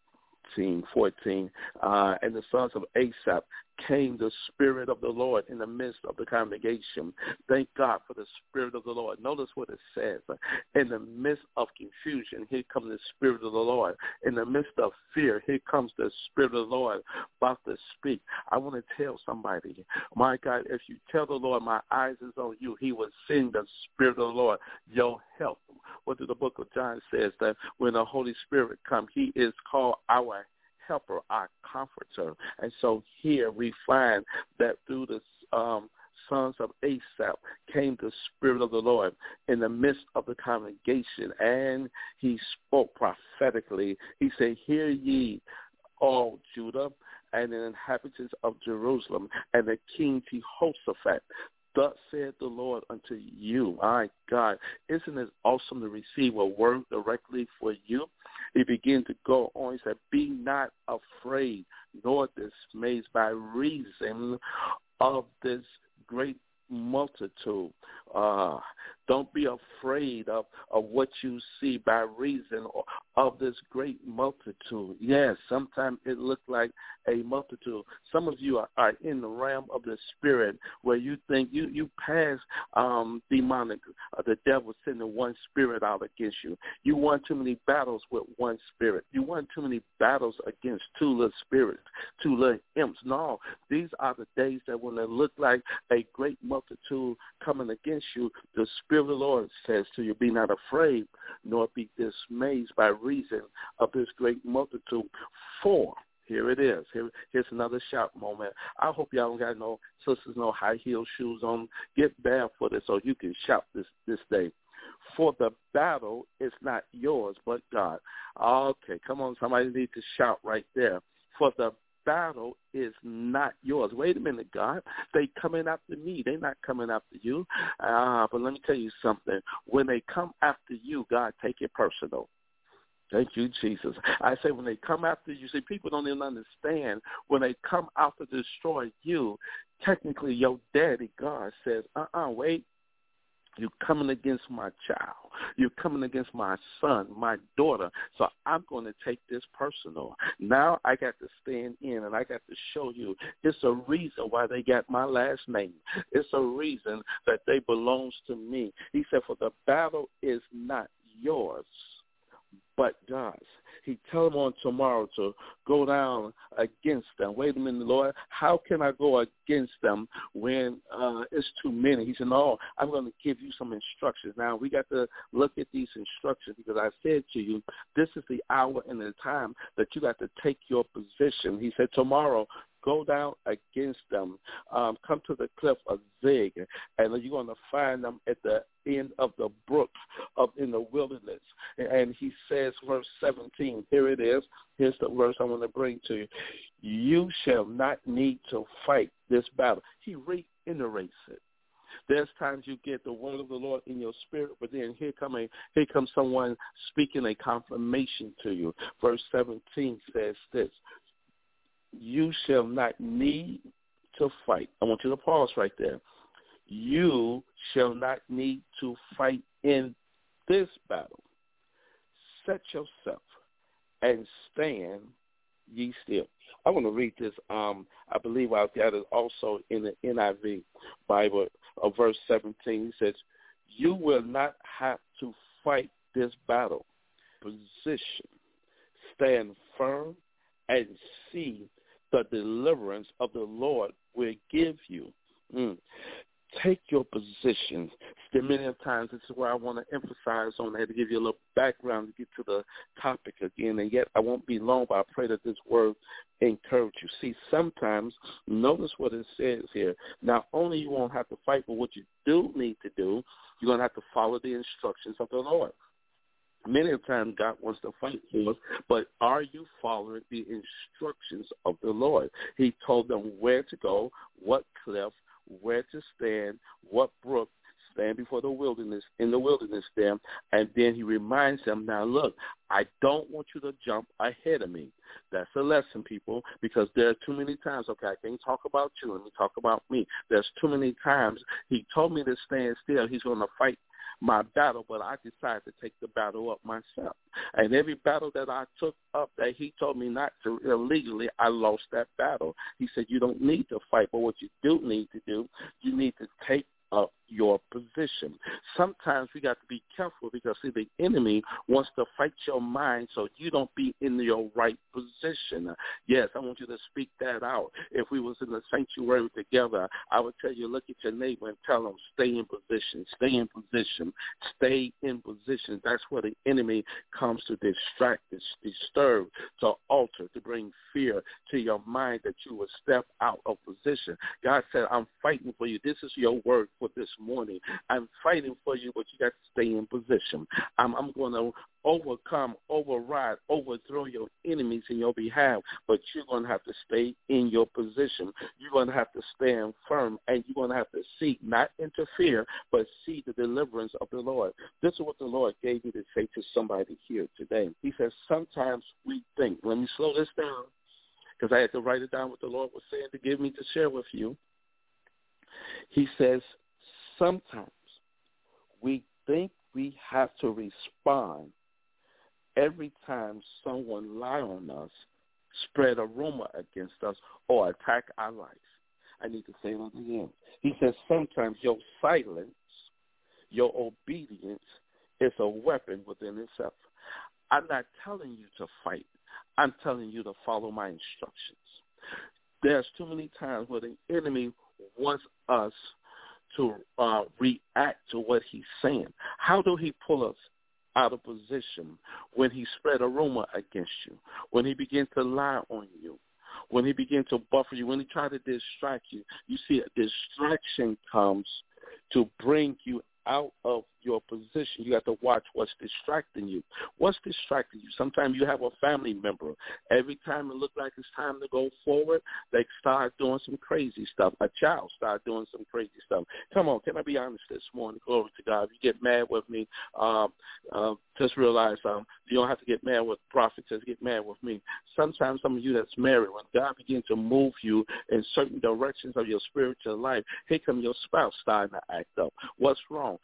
Speaker 7: 14. And the sons of Asaph came the Spirit of the Lord in the midst of the congregation. Thank God for the Spirit of the Lord. Notice what it says. In the midst of confusion, here comes the Spirit of the Lord. In the midst of fear, here comes the Spirit of the Lord about to speak. I want to tell somebody, my God, if you tell the Lord, my eyes is on you, he will send the Spirit of the Lord your help. What the book of John says, that when the Holy Spirit comes, he is called our helper, our comforter. And so here we find that through the sons of Asaph came the Spirit of the Lord in the midst of the congregation, and he spoke prophetically. He said, hear ye, all Judah, and the inhabitants of Jerusalem, and the King Jehoshaphat. Thus said the Lord unto you. My God, isn't it awesome to receive a word directly for you? He began to go on. He said, be not afraid, nor dismayed by reason of this great multitude. Don't be afraid of what you see by reason of this great multitude. Yes, sometimes it looks like a multitude. Some of you are in the realm of the spirit where you think you pass demonic, the devil sending one spirit out against you. You won too many battles with one spirit. You won too many battles against two little spirits, two little imps. No, these are the days that when it look like a great multitude coming against you, the Spirit of the Lord says to you, be not afraid, nor be dismayed by reason of this great multitude. For, here it is. Here's another shout moment. I hope y'all don't got no sisters, no high heel shoes on. Get barefooted so you can shout this day. For the battle is not yours, but God. Okay, come on, somebody need to shout right there. For the battle is not yours. Wait a minute, God. They coming after me. They not coming after you. But let me tell you something. When they come after you, God, take it personal. Thank you, Jesus. I say when they come after you, see, people don't even understand. When they come out to destroy you, technically your daddy, God, says, wait. You're coming against my child. You're coming against my son, my daughter. So I'm going to take this personal. Now I got to stand in and I got to show you it's a reason why they got my last name. It's a reason that they belongs to me. He said, for the battle is not yours, but God's. He tell them on tomorrow to go down against them. Wait a minute, Lord, how can I go against them when it's too many? He said, no, I'm going to give you some instructions. Now, we got to look at these instructions because I said to you, this is the hour and the time that you got to take your position. He said, tomorrow, go down against them. Come to the cliff of Zig, and you're going to find them at the end of the brook in the wilderness. And he says, verse 17, here it is. Here's the verse I want to bring to you. You shall not need to fight this battle. He reiterates it. There's times you get the word of the Lord in your spirit, but then here comes someone speaking a confirmation to you. Verse 17 says this. You shall not need to fight. I want you to pause right there. You shall not need to fight in this battle. Set yourself and stand ye still. I want to read this. I believe I've got it also in the NIV Bible of verse 17. It says, you will not have to fight this battle. Position. Stand firm and see the deliverance of the Lord will give you. Take your position. Many times this is where I want to emphasize on that to give you a little background to get to the topic again. And yet I won't be long, but I pray that this word encourage you. See, sometimes, notice what it says here. Not only you won't have to fight, but what you do need to do, you're going to have to follow the instructions of the Lord. Many times God wants to fight for us, but are you following the instructions of the Lord? He told them where to go, what cliff, where to stand, what brook, stand before the wilderness, in the wilderness there, and then he reminds them, now look, I don't want you to jump ahead of me. That's a lesson, people, because there are too many times, okay, I can't talk about you, let me talk about me. There's too many times he told me to stand still. He's going to fight my battle, but I decided to take the battle up myself. And every battle that I took up that he told me not to illegally, I lost that battle. He said, you don't need to fight, but what you do need to do, you need to take up your position. Sometimes we got to be careful because, see, the enemy wants to fight your mind so you don't be in your right position. Yes, I want you to speak that out. If we was in the sanctuary together, I would tell you, look at your neighbor and tell them, stay in position, stay in position, stay in position. That's where the enemy comes to distract, disturb, to alter, to bring fear to your mind that you will step out of position. God said, I'm fighting for you. This is your word for this morning. I'm fighting for you, but you got to stay in position. I'm going to overcome, override, overthrow your enemies in your behalf, but you're going to have to stay in your position. You're going to have to stand firm, and you're going to have to seek, not interfere, but see the deliverance of the Lord. This is what the Lord gave me to say to somebody here today. He says, sometimes we think, let me slow this down, because I had to write it down what the Lord was saying to give me to share with you. He says, sometimes we think we have to respond every time someone lie on us, spread a rumor against us, or attack our life. I need to say that again. He says sometimes your silence, your obedience is a weapon within itself. I'm not telling you to fight. I'm telling you to follow my instructions. There's too many times where the enemy wants us to react to what he's saying. How do he pull us out of position when he spread a rumor against you, when he begins to lie on you, when he begins to buffer you, when he tries to distract you? You see, a distraction comes to bring you out of your position. You have to watch what's distracting you. What's distracting you? Sometimes you have a family member. Every time it looks like it's time to go forward, they start doing some crazy stuff. A child start doing some crazy stuff. Come on, can I be honest this morning? Glory to God. If you get mad with me, just realize you don't have to get mad with prophets. Just get mad with me. Sometimes some of you that's married, when God begins to move you in certain directions of your spiritual life, here comes your spouse starting to act up. What's wrong?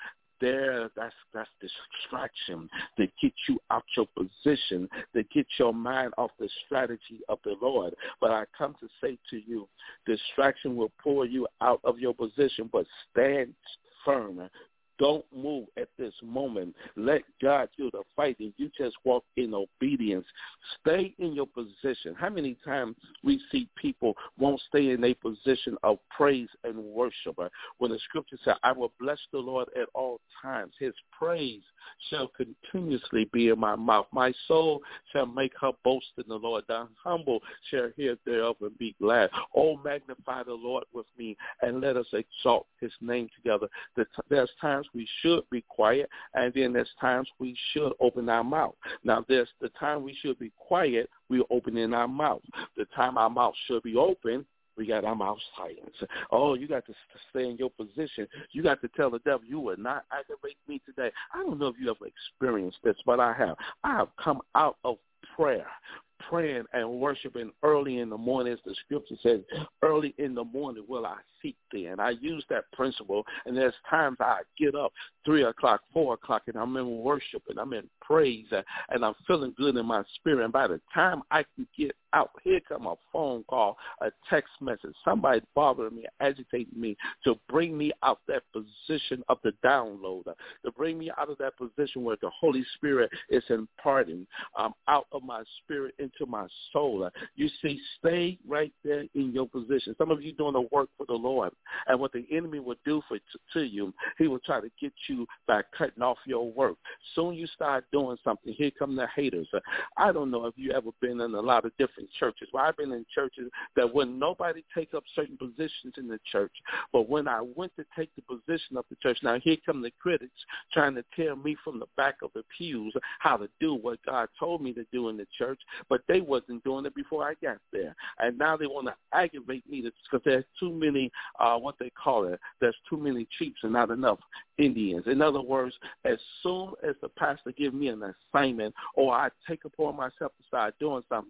Speaker 7: That's distraction to get you out your position, to get your mind off the strategy of the Lord. But I come to say to you, distraction will pull you out of your position, but stand firm. Don't move at this moment. Let God do the fighting. You just walk in obedience. Stay in your position. How many times we see people won't stay in a position of praise and worship? When the scripture said, I will bless the Lord at all times. His praise shall continuously be in my mouth. My soul shall make her boast in the Lord. The humble shall hear thereof and be glad. Oh, magnify the Lord with me, and let us exalt his name together. There's times we should be quiet, and then there's times we should open our mouth. Now, there's the time we should be quiet, we're opening our mouth. The time our mouth should be open, we got our mouth silenced. Oh, you got to stay in your position. You got to tell the devil, you will not aggravate me today. I don't know if you ever experienced this, but I have. I have come out of prayer, praying and worshiping early in the morning. As the scripture says, early in the morning will I seek thee. And I use that principle, and there's times I get up 3 o'clock, 4 o'clock, and I'm in worship, and I'm in praise, and I'm feeling good in my spirit. And by the time I can get out, here come a phone call, a text message, somebody bothering me, agitating me to bring me out that position of the downloader, to bring me out of that position where the Holy Spirit is imparting out of my spirit into my soul. You see, stay right there in your position. Some of you doing the work for the Lord, and what the enemy will do to you, he will try to get you by cutting off your work. Soon you start doing something, here come the haters. I don't know if you ever been in a lot of different churches. Well, I've been in churches that when nobody take up certain positions in the church, but when I went to take the position of the church, now here come the critics trying to tell me from the back of the pews how to do what God told me to do in the church, but they wasn't doing it before I got there. And now they want to aggravate me because there's too many, what they call it, there's too many chiefs and not enough Indians. In other words, as soon as the pastor gives me an assignment or I take upon myself to start doing something,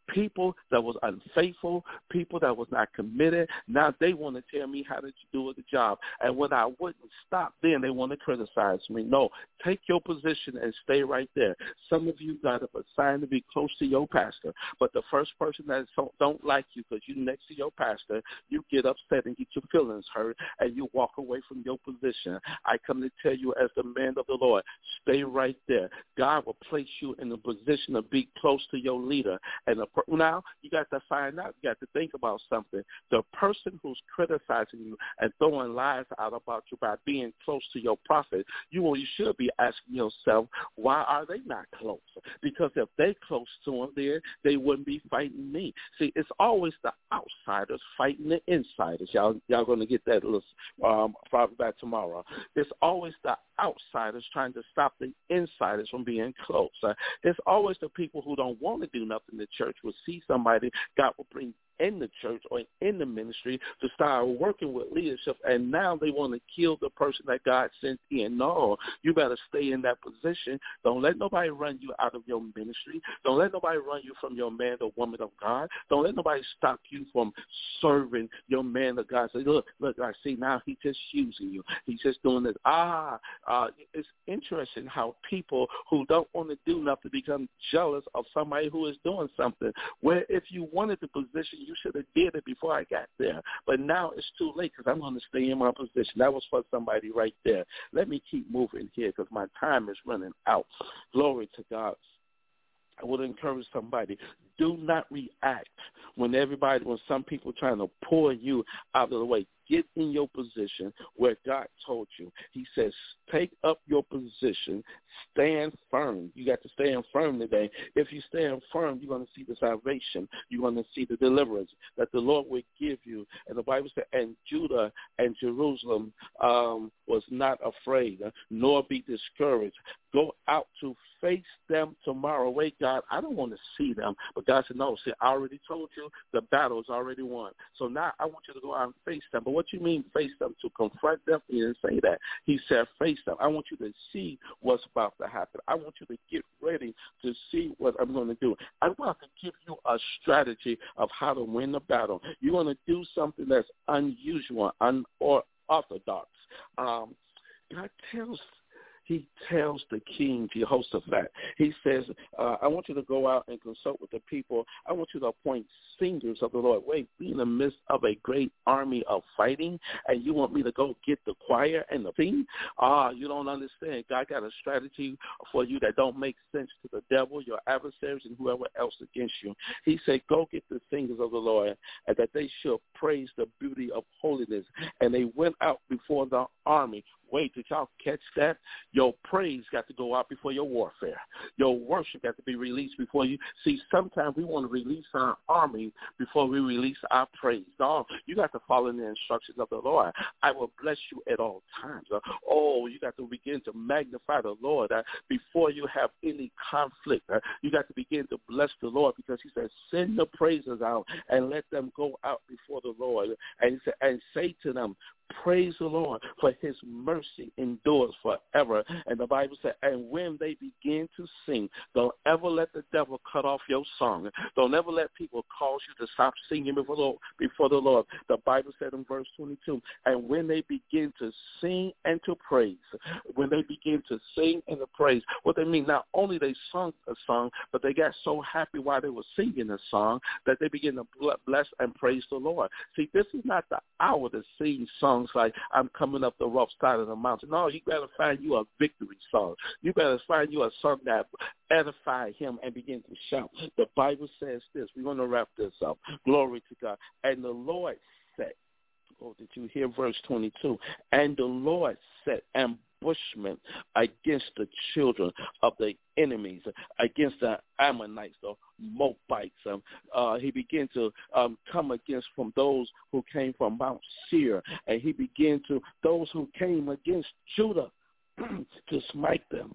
Speaker 7: people that was unfaithful, people that was not committed. Now they want to tell me how to do the job. And when I wouldn't stop, then they want to criticize me. No, take your position and stay right there. Some of you got assigned to be close to your pastor, but the first person that don't like you because you're next to your pastor, you get upset and get your feelings hurt, and you walk away from your position. I come to tell you as the man of the Lord, stay right there. God will place you in a position to be close to your leader. And now you got to find out, you got to think about something. The person who's criticizing you and throwing lies out about you by being close to your prophet, you should be asking yourself, why are they not close? Because if they close to him there, they wouldn't be fighting me. See, it's always the outsiders fighting the insiders. Y'all going to get that little probably by tomorrow. It's always the outsiders trying to stop the insiders from being close. It's always the people who don't want to do nothing in the church will see somebody God will bring in the church or in the ministry to start working with leadership, and now they want to kill the person that God sent in. No, you better stay in that position. Don't let nobody run you out of your ministry. Don't let nobody run you from your man or woman of God. Don't let nobody stop you from serving your man of God. Say, look, I see now he's just using you. He's just doing this. It's interesting how people who don't want to do nothing become jealous of somebody who is doing something. Where if you wanted the position, you should have did it before I got there. But now it's too late because I'm going to stay in my position. That was for somebody right there. Let me keep moving here because my time is running out. Glory to God. I would encourage somebody, do not react when some people trying to pull you out of the way. Get in your position where God told you. He says, take up your position, stand firm. You got to stand firm today. If you stand firm, you're going to see the salvation. You're going to see the deliverance that the Lord will give you. And the Bible said, and Judah and Jerusalem was not afraid, nor be discouraged. Go out to face them tomorrow. Wait, God, I don't want to see them. But God said, no, see, I already told you the battle is already won. So now I want you to go out and face them. But what you mean face them? To confront them? He didn't say that. He said face them. I want you to see what's about to happen. I want you to get ready to see what I'm going to do. I'm going to give you a strategy of how to win the battle. You're going to do something that's unusual, unorthodox. He tells the king, Jehoshaphat, he says, I want you to go out and consult with the people. I want you to appoint singers of the Lord. Wait, be in the midst of a great army of fighting, and you want me to go get the choir and the sing? You don't understand. God got a strategy for you that don't make sense to the devil, your adversaries, and whoever else against you. He said, go get the singers of the Lord, and that they shall praise the beauty of holiness. And they went out before the army. Wait, did y'all catch that? Your praise got to go out before your warfare. Your worship got to be released before you. See, sometimes we want to release our army before we release our praise. No, you got to follow in the instructions of the Lord. I will bless you at all times. You got to begin to magnify the Lord before you have any conflict. You got to begin to bless the Lord because he said, send the praises out and let them go out before the Lord. And he said, and say to them, praise the Lord, for his mercy endures forever. And the Bible said, and when they begin to sing, don't ever let the devil cut off your song. Don't ever let people cause you to stop singing before the Lord. The Bible said in verse 22, and when they begin to sing and to praise, when they begin to sing and to praise, what they mean, not only they sung a song, but they got so happy while they were singing a song that they begin to bless and praise the Lord. See, this is not the hour to sing songs like I'm coming up the rough side of the mountain. No, you better find you a victory song. You better find you a song that edify him and begin to shout. The Bible says this. We're going to wrap this up. Glory to God. And the Lord said, did you hear verse 22? And the Lord set ambushment against the children of the enemies, against the Ammonites, the Moabites. He began to come against from those who came from Mount Seir, and he began to those who came against Judah to smite them.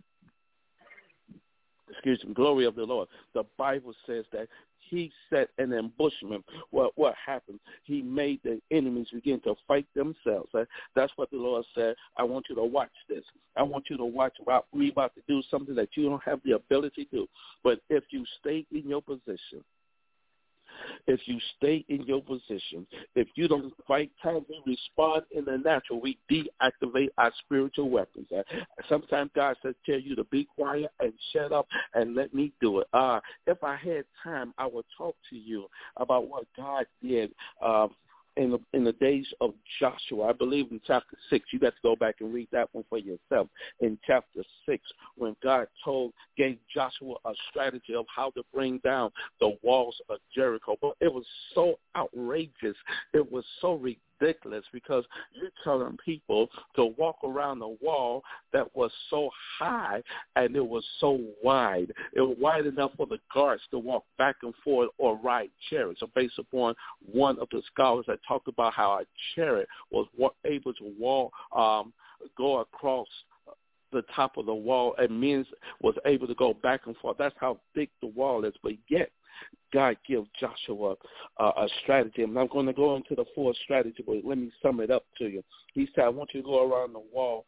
Speaker 7: Excuse me, glory of the Lord. The Bible says that he set an ambushment. What happened? He made the enemies begin to fight themselves. That's what the Lord said. I want you to watch this. I want you to watch. We're about to do something that you don't have the ability to do. But if you stay in your position, If you stay in your position, if you don't fight time, we respond in the natural. We deactivate our spiritual weapons. Sometimes God says, tell you to be quiet and shut up and let me do it. If I had time, I would talk to you about what God did in the days of Joshua. I believe in chapter 6. You got to go back and read that one for yourself. In chapter 6, when God gave Joshua a strategy of how to bring down the walls of Jericho. But it was so outrageous. It was so ridiculous because you're telling people to walk around a wall that was so high and it was so wide. It was wide enough for the guards to walk back and forth or ride chariots. So based upon one of the scholars that talked about how a chariot was able to go across the top of the wall, and men was able to go back and forth. That's how thick the wall is. But yet, God gave Joshua a strategy. And I'm going to go into the full strategy, but let me sum it up to you. He said, I want you to go around the wall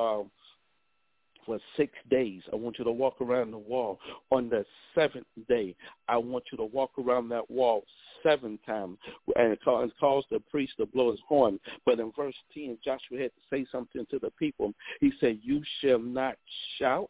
Speaker 7: for 6 days. I want you to walk around the wall. On the 7th day, I want you to walk around that wall 7 times. And it calls the priest to blow his horn. But in verse 10, Joshua had to say something to the people. He said, you shall not shout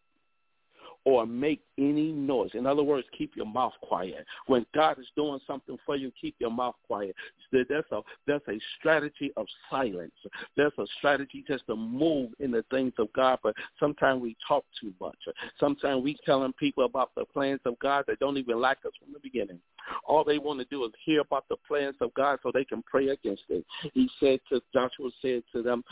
Speaker 7: or make any noise. In other words, keep your mouth quiet. When God is doing something for you, keep your mouth quiet. That's a strategy of silence. There's a strategy just to move in the things of God, but sometimes we talk too much. Sometimes we telling people about the plans of God that don't even like us from the beginning. All they want to do is hear about the plans of God so they can pray against it. Joshua said to them,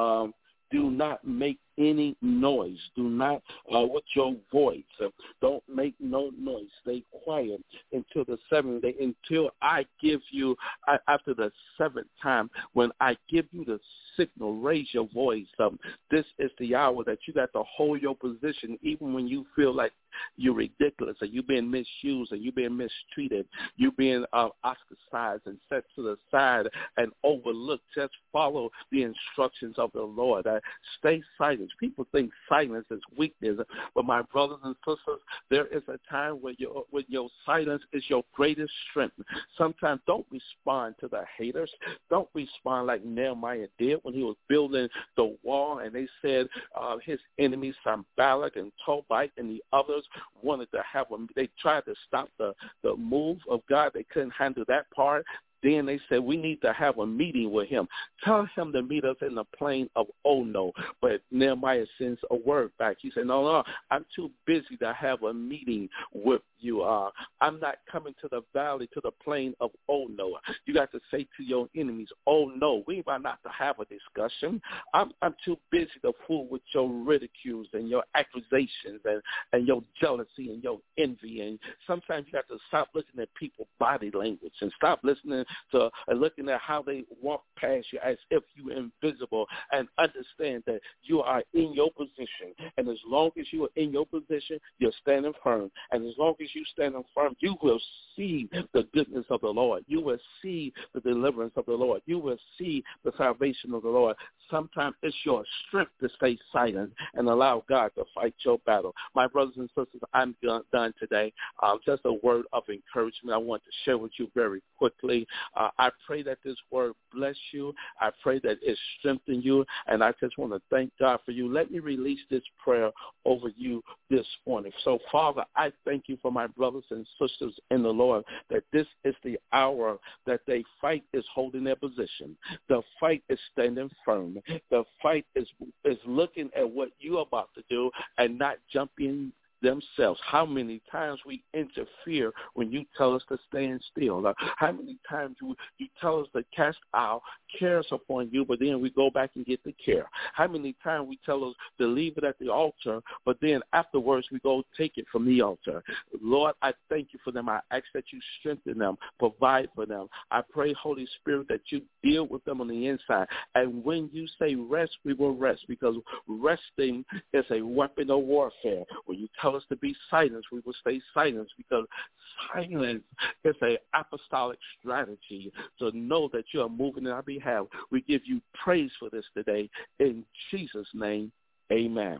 Speaker 7: do not make any noise. Do not, with your voice, don't make no noise. Stay quiet until the 7th day, until I give you, after the 7th time, when I give you the signal, raise your voice. This is the hour that you got to hold your position, even when you feel like you're ridiculous, or you're being misused, or you're being mistreated, you're being ostracized and set to the side and overlooked. Just follow the instructions of the Lord. Stay silent. People think silence is weakness, but my brothers and sisters, there is a time where your silence is your greatest strength. Sometimes don't respond to the haters. Don't respond like Nehemiah did when he was building the wall, and they said his enemies, Sanballat and Tobite and the others, wanted to have them. They tried to stop the move of God. They couldn't handle that part. Then they said, we need to have a meeting with him. Tell him to meet us in the plain of Ono. But Nehemiah sends a word back. He said, no, I'm too busy to have a meeting with you. I'm not coming to the valley, to the plain of Ono. You got to say to your enemies, oh, no, we are not to have a discussion. I'm too busy to fool with your ridicules and your accusations and your jealousy and your envy. And sometimes you got to stop looking at people's body language and stop listening to looking at how they walk past you as if you're invisible, and understand that you are in your position. And as long as you are in your position, you're standing firm. And as long as you stand firm, you will see the goodness of the Lord. You will see the deliverance of the Lord. You will see the salvation of the Lord. Sometimes it's your strength to stay silent and allow God to fight your battle. My brothers and sisters, I'm done today. Just a word of encouragement I want to share with you very quickly. I pray that this word bless you. I pray that it strengthen you, and I just want to thank God for you. Let me release this prayer over you this morning. So, Father, I thank you for my brothers and sisters in the Lord, that this is the hour that they fight is holding their position. The fight is standing firm. The fight is looking at what you're about to do and not jumping themselves. How many times we interfere when you tell us to stand still? How many times you tell us to cast our cares upon you, but then we go back and get the care? How many times we tell us to leave it at the altar, but then afterwards we go take it from the altar? Lord, I thank you for them. I ask that you strengthen them, provide for them. I pray, Holy Spirit, that you deal with them on the inside. And when you say rest, we will rest, because resting is a weapon of warfare. When you tell us to be silent, we will stay silent, because silence is an apostolic strategy to know that you are moving on our behalf. We give you praise for this today. In Jesus' name, amen.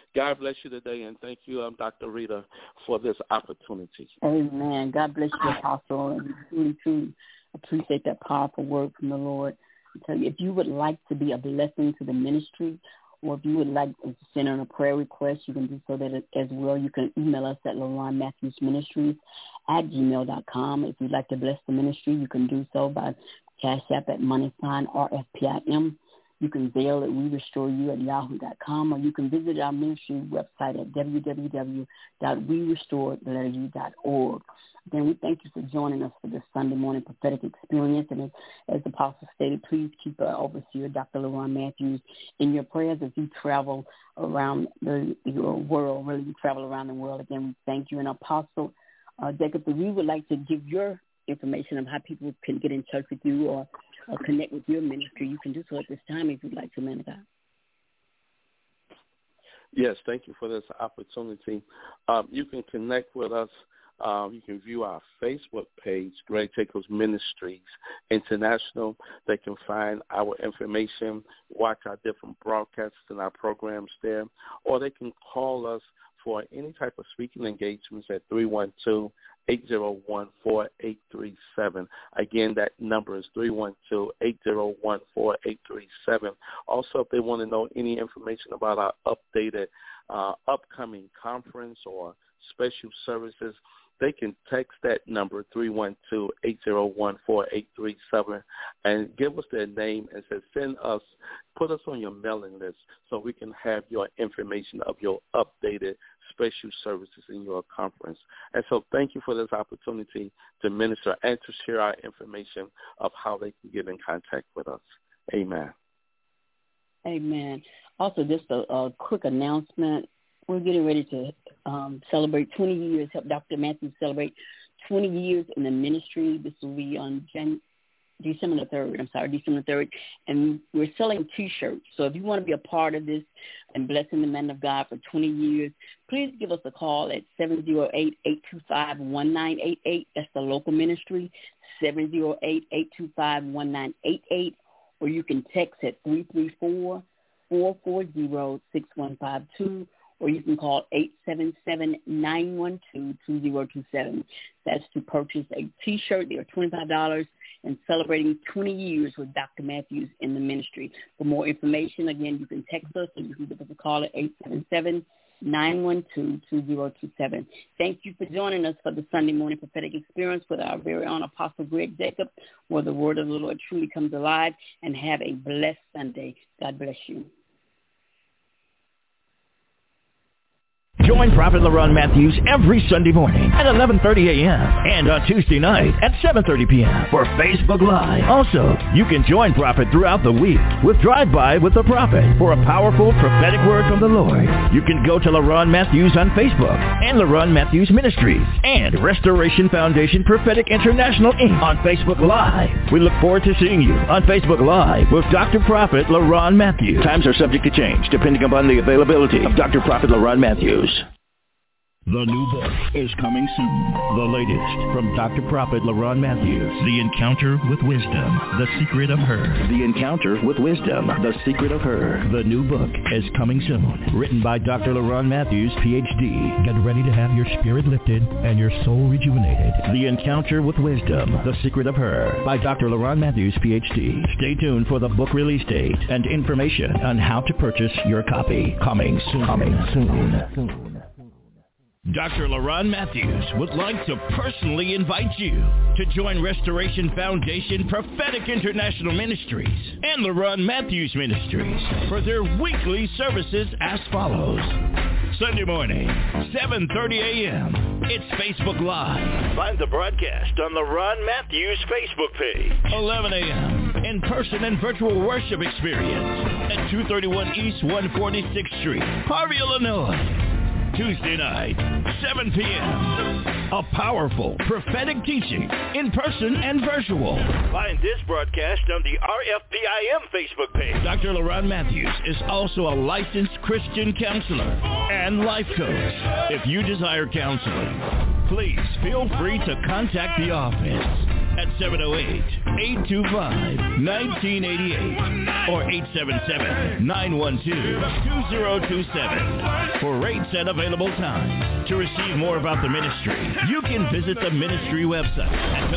Speaker 7: God bless you today, and thank you, Dr. Rita, for this opportunity.
Speaker 6: Amen. God bless you, Apostle, and we truly appreciate that powerful word from the Lord. I tell you, if you would like to be a blessing to the ministry, or if you would like to send in a prayer request, you can do so that as well. You can email us at LaronMatthewsMinistries@gmail.com. If you'd like to bless the ministry, you can do so by Cash App at $RFPIM. You can Zelle at WeRestoreYou@yahoo.com, or you can visit our ministry website at www.werestoreorg. Again, we thank you for joining us for this Sunday morning prophetic experience. And as the Apostle stated, please keep our overseer, Dr. LaRon Matthews, in your prayers as you travel around your world, really you travel around the world. Again, we thank you. And Apostle Jacob, if we would like to give your information of how people can get in touch with you or connect with your ministry, you can do so at this time if you'd like to, man of God.
Speaker 7: Yes, thank you for this opportunity. You can connect with us. You can view our Facebook page, Greg Jacobs Ministries International. They can find our information, watch our different broadcasts and our programs there, or they can call us for any type of speaking engagements at 312-801-4837. Again, that number is 312-801-4837. Also, if they want to know any information about our updated upcoming conference or special services, they can text that number, 312-801-4837, and give us their name and say, put us on your mailing list so we can have your information of your updated special services in your conference. And so thank you for this opportunity to minister and to share our information of how they can get in contact with us. Amen.
Speaker 6: Amen. Also, just a quick announcement. We're getting ready to celebrate 20 years, help Dr. Matthews celebrate 20 years in the ministry. This will be on December 3rd. And we're selling T-shirts. So if you want to be a part of this and blessing the man of God for 20 years, please give us a call at 708-825-1988. That's the local ministry, 708-825-1988. Or you can text at 334-440-6152. Or you can call 877-912-2027. That's to purchase a T-shirt. They are $25 and celebrating 20 years with Dr. Matthews in the ministry. For more information, again, you can text us or you can give us a call at 877-912-2027. Thank you for joining us for the Sunday morning prophetic experience with our very own Apostle Greg Jacob, where the word of the Lord truly comes alive. And have a blessed Sunday. God bless you.
Speaker 8: Join Prophet LaRon Matthews every Sunday morning at 11:30 a.m. and on Tuesday night at 7:30 p.m. for Facebook Live. Also, you can join Prophet throughout the week with Drive-By with the Prophet for a powerful prophetic word from the Lord. You can go to LaRon Matthews on Facebook and LaRon Matthews Ministries and Restoration Foundation Prophetic International Inc. on Facebook Live. We look forward to seeing you on Facebook Live with Dr. Prophet LaRon Matthews. Times are subject to change depending upon the availability of Dr. Prophet LaRon Matthews.
Speaker 9: The new book is coming soon. The latest from Dr. Prophet LaRon Matthews. The Encounter with Wisdom, The Secret of Her.
Speaker 8: The Encounter with Wisdom, The Secret of Her.
Speaker 9: The new book is coming soon. Written by Dr. LaRon Matthews, Ph.D. Get ready to have your spirit lifted and your soul rejuvenated.
Speaker 8: The Encounter with Wisdom, The Secret of Her by Dr. LaRon Matthews, Ph.D. Stay tuned for the book release date and information on how to purchase your copy. Coming soon.
Speaker 9: Dr. LaRon Matthews would like to personally invite you to join Restoration Foundation Prophetic International Ministries and LaRon Matthews Ministries for their weekly services as follows. Sunday morning, 7:30 a.m. It's Facebook Live.
Speaker 8: Find the broadcast on LaRon Matthews Facebook page.
Speaker 9: 11 a.m. in-person and virtual worship experience at 231 East 146th Street, Harvey, Illinois. Tuesday night, 7 p.m. A powerful prophetic teaching in person and virtual.
Speaker 8: Find this broadcast on the RFPIM Facebook page.
Speaker 9: Dr. LaRon Matthews is also a licensed Christian counselor and life coach. If you desire counseling, please feel free to contact the office at 708-825-1988 or 877-912-2027 for rates and available times. To receive more about the ministry, you can visit the ministry website at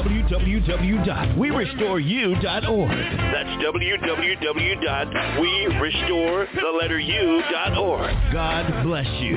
Speaker 9: www.werestoreyou.org. That's www.werestoreyou.org. God bless you.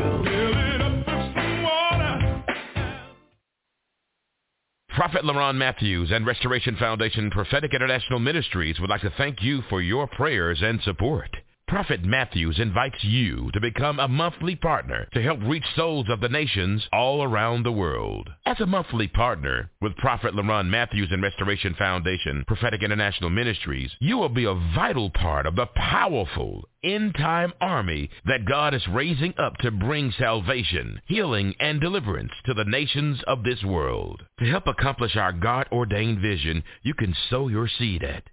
Speaker 2: Prophet LaRon Matthews and Restoration Foundation Prophetic International Ministries would like to thank you for your prayers and support. Prophet Matthews invites you to become a monthly partner to help reach souls of the nations all around the world. As a monthly partner with Prophet LaRon Matthews and Restoration Foundation Prophetic International Ministries, you will be a vital part of the powerful end-time army that God is raising up to bring salvation, healing, and deliverance to the nations of this world. To help accomplish our God-ordained vision, you can sow your seed at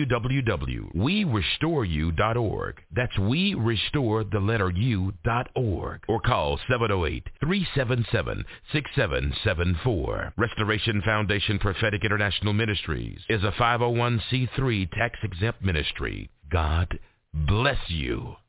Speaker 2: www.werestoreyou.org. That's werestoreyou.org. Or call 708-377-6774. Restoration Foundation Prophetic International Ministries is a 501c3 tax-exempt ministry. God bless you.